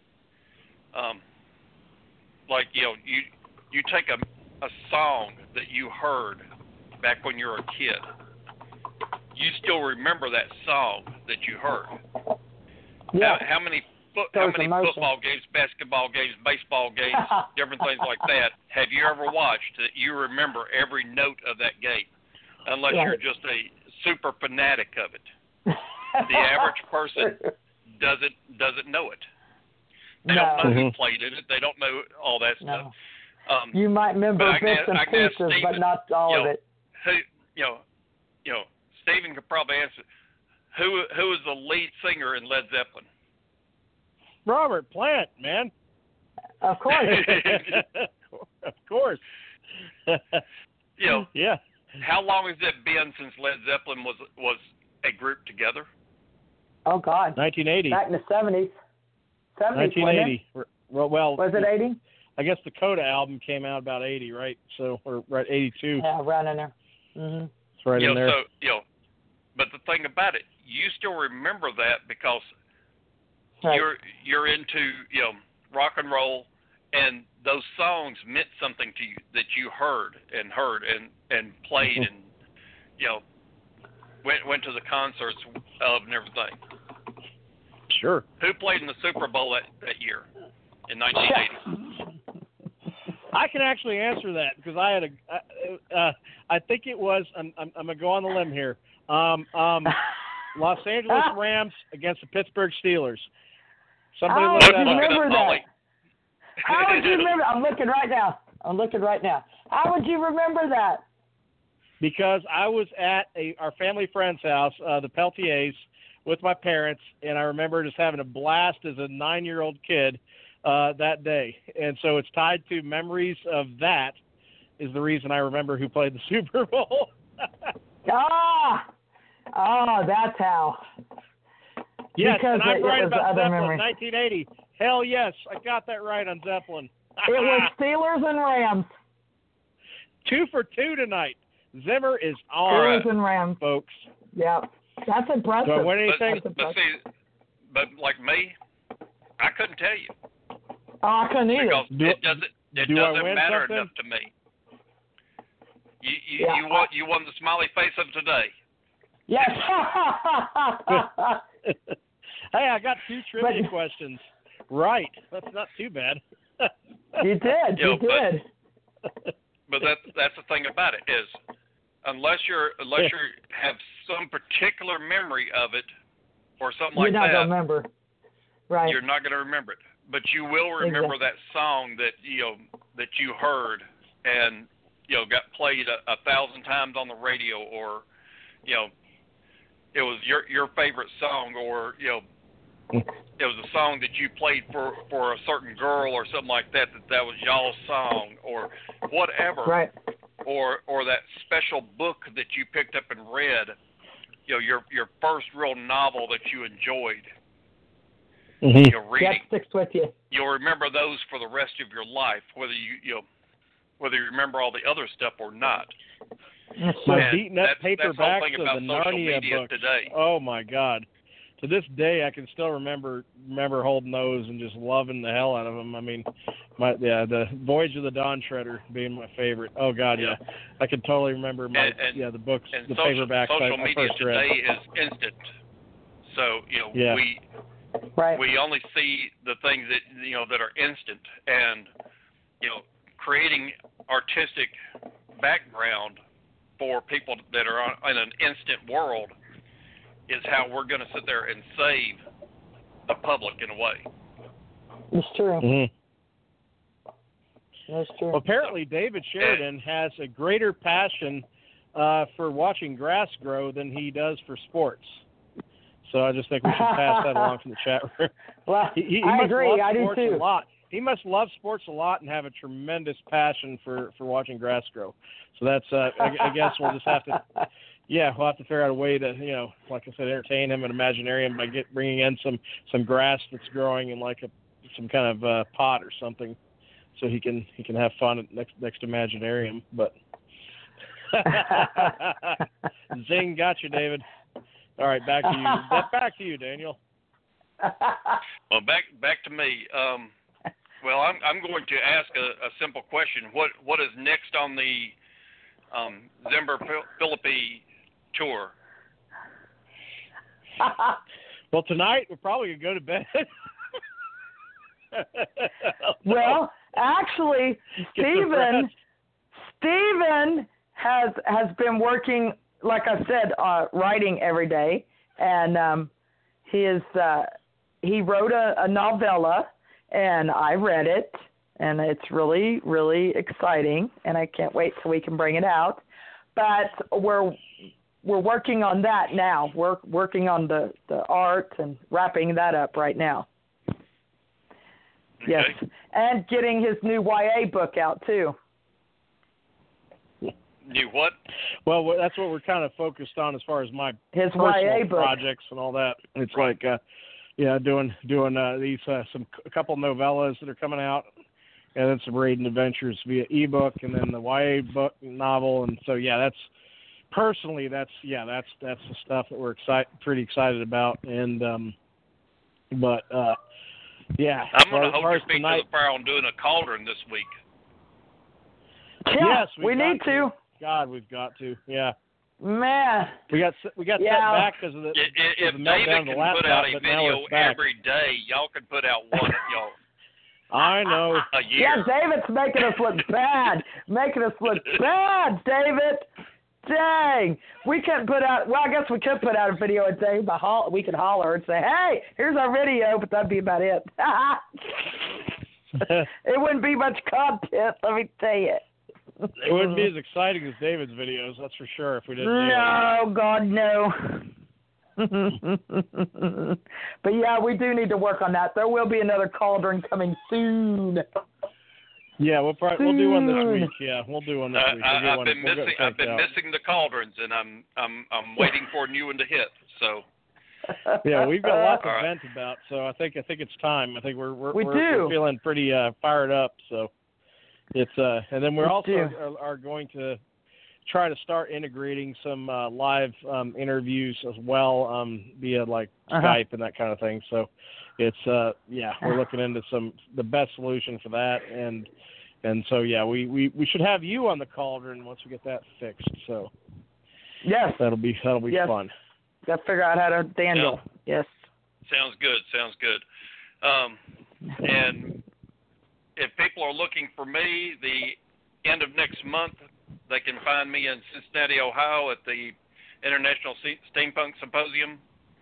Like you take a song that you heard back when you were a kid. You still remember that song that you heard.
Yeah.
How many football games, basketball games, baseball games, different things like that have you ever watched that you remember every note of that game? Unless you're just a super fanatic of it. The average person doesn't know it. They don't know who played in it. They don't know all that stuff.
You might remember bits and pieces, Stephen, but not all of it.
Stephen could probably answer. Who is the lead singer in Led Zeppelin?
Robert Plant, man.
Of course.
Of course.
Yeah. How long has it been since Led Zeppelin was a group together?
Oh God.
1980.
Back in the 70s.
1980. Well,
was it 80?
I guess the Coda album came out about 80, right? So, or right 82.
Yeah, around in there. Mm-hmm.
It's right in there.
So, but the thing about it, you still remember that because you're into rock and roll, and those songs meant something to you that you heard and played and went to the concerts of and everything.
Sure.
Who played in the Super Bowl that year in 1980?
I can actually answer that because I had I think it was. I'm gonna go on the limb here. Los Angeles Rams against the Pittsburgh Steelers. Somebody look that up.
Remember that? How would you remember? I'm looking right now. How would you remember that?
Because I was at our family friend's house, the Peltiers, with my parents, and I remember just having a blast as a 9-year-old kid that day. And so it's tied to memories of that is the reason I remember who played the Super Bowl.
That's how.
Yes,
because
and I'm right about Zeppelin,
memories.
1980. Hell yes, I got that right on Zeppelin.
It was Steelers and Rams.
2 for 2 tonight. Zimmer is on.
Steelers and Rams,
folks.
Yeah, that's impressive.
Do I win anything?
But like me, I couldn't tell you.
Oh, I couldn't either.
Because it doesn't matter enough to me. You won the smiley face of today.
Yes.
Hey, I got 2 trivia questions. Right. That's not too bad.
You did. You did.
But that's the thing about it is, unless you have some particular memory of it or something like that,
you're not gonna remember. Right.
You're not going to remember it, but you will remember that song that you heard and got played 1,000 times on the radio, or it was your favorite song, or it was a song that you played for a certain girl or something like that was y'all's song or whatever.
Right.
Or that special book that you picked up and read, your first real novel that you enjoyed.
Mm-hmm.
Reading.
That sticks with you.
You'll remember those for the rest of your life, whether you remember all the other stuff or not.
My
And
beaten up
that's the whole
paperbacks
thing
of
about
the
social
Narnia
media
books.
today.
Oh my God! To this day, I can still remember holding those and just loving the hell out of them. I mean, the Voyage of the Dawn Treader being my favorite. Oh God, yeah, I can totally remember the books,
and
the
social,
paperbacks
social
I
media
first read.
today is instant. So we only see the things that that are instant, and creating artistic background for people that are in an instant world is how we're going to sit there and save the public in a way.
It's true.
Mm-hmm.
That's true.
Well, apparently, David Sheridan has a greater passion for watching grass grow than he does for sports. So I just think we should pass that along from the chat room.
Well,
he
I
must
agree.
love
I do
sports
too.
a lot. He must love sports a lot and have a tremendous passion for watching grass grow. So that's I guess we'll just have to we'll have to figure out a way to like I said, entertain him at Imaginarium by bringing in some grass that's growing in like some kind of pot or something, so he can have fun at next Imaginarium. But zing, got you, David. All right, back to you. Back to you, Daniel.
Well, back to me. Well, I'm going to ask a simple question. What is next on the Zimber Philippi tour?
Well, tonight we're probably gonna go to bed.
Well, actually, Stephen has been working, like I said, writing every day, and he wrote a novella, and I read it, and it's really, really exciting, and I can't wait till we can bring it out. But we're working on that now. We're working on the art and wrapping that up right now.
Okay.
Yes, and getting his new YA book out too.
New what?
Well, that's what we're kind of focused on as far as my
His
personal
YA book
projects and all that. It's like, doing these a couple novellas that are coming out, and then some Raiden Adventures via ebook, and then the YA book novel, and so that's personally that's the stuff that we're pretty excited about, and
I'm going to hold your feet to the fire on doing a cauldron this week.
Yeah,
yes,
we need to.
God, we've got to. Yeah.
Man.
We got set back because of the
If
the meltdown
David
of the
can
laptop,
put out a
but now
video
it's back.
every day, y'all can put out one
I know.
a year.
Yeah, David's making us look bad. David. Dang. We couldn't put out, well, I guess we could put out a video a day, but we could holler and say, hey, here's our video, but that'd be about it. It wouldn't be much content, let me tell you.
It wouldn't be as exciting as David's videos, that's for sure, if we didn't do it.
No, God, no. But yeah, we do need to work on that. There will be another cauldron coming soon.
Yeah, we'll do one this week. Yeah, we'll do one this week.
I've been missing the cauldrons, and I'm waiting for a new one to hit. So.
Yeah, we've got lots to
All right.
vent about, so I think it's time. I think we're feeling pretty fired up. So it's and then we're also are going to try to start integrating some live interviews as well via like Skype and that kind of thing. So it's we're looking into the best solution for that, and so we should have you on the cauldron once we get that fixed. So
yes,
that'll be fun.
Got to figure out how to Daniel.
Yeah.
Yes.
Sounds good. And if people are looking for me, the end of next month, they can find me in Cincinnati, Ohio, at the International Steampunk Symposium.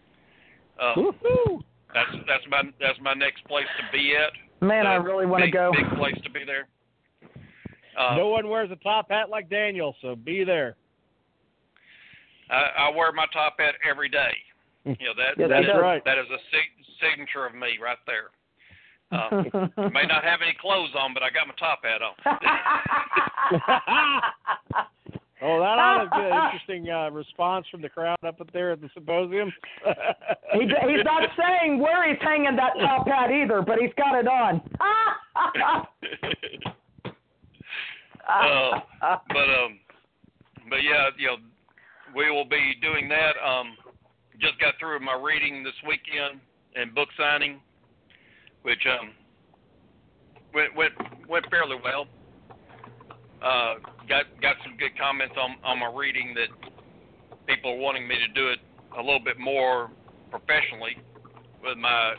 That's my next place to be at.
Man, I really want to go.
Big place to be there.
No one wears a top hat like Daniel, so be there.
I wear my top hat every day. That's
right.
That is a signature of me right there. May not have any clothes on, but I got my top hat on.
Oh, that ought to be an interesting response from the crowd up there at the symposium.
He's not saying where he's hanging that top hat either, but he's got it on.
But yeah, we will be doing that. Just got through my reading this weekend and book signing, which went fairly well. Got some good comments on my reading that people are wanting me to do it a little bit more professionally with my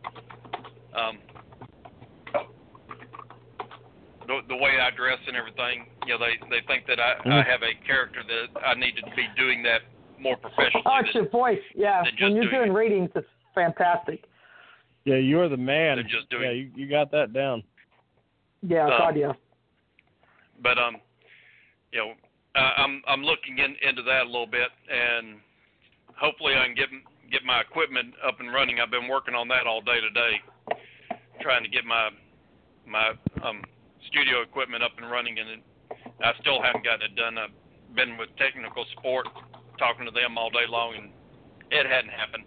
the way I dress and everything. They think that I have a character that I need to be doing that more professionally.
Oh, it's your voice. Yeah, when you're doing readings, it's fantastic.
Yeah, you're the man.
Just doing,
yeah, you got that down.
Yeah, God, yeah.
But I'm looking into that a little bit, and hopefully I can get my equipment up and running. I've been working on that all day today, trying to get my studio equipment up and running, and I still haven't gotten it done. I've been with technical support, talking to them all day long, and it hadn't happened.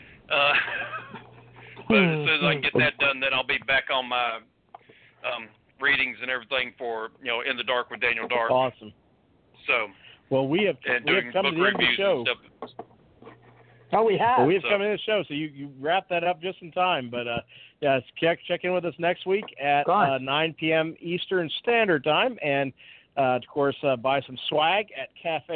But as soon as I can get that done, then I'll be back on my readings and everything for In the Dark with Daniel Dark.
Awesome.
So,
well, we have come to the end of the show.
Oh, we have.
Well, we have come in the show, so you wrapped that up just in time. But yeah, check in with us next week at 9 p.m. Eastern Standard Time, and of course buy some swag at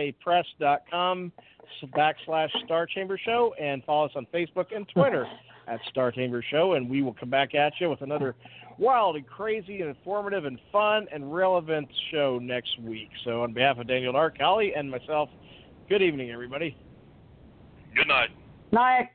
cafepress.com/Star Chamber Show, and follow us on Facebook and Twitter at Star Chamber Show, and we will come back at you with another wild and crazy and informative and fun and relevant show next week. So on behalf of Daniel Dark, Holly, and myself, good evening, everybody.
Good night.
Night.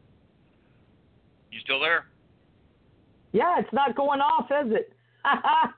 You still there?
Yeah, it's not going off, is it?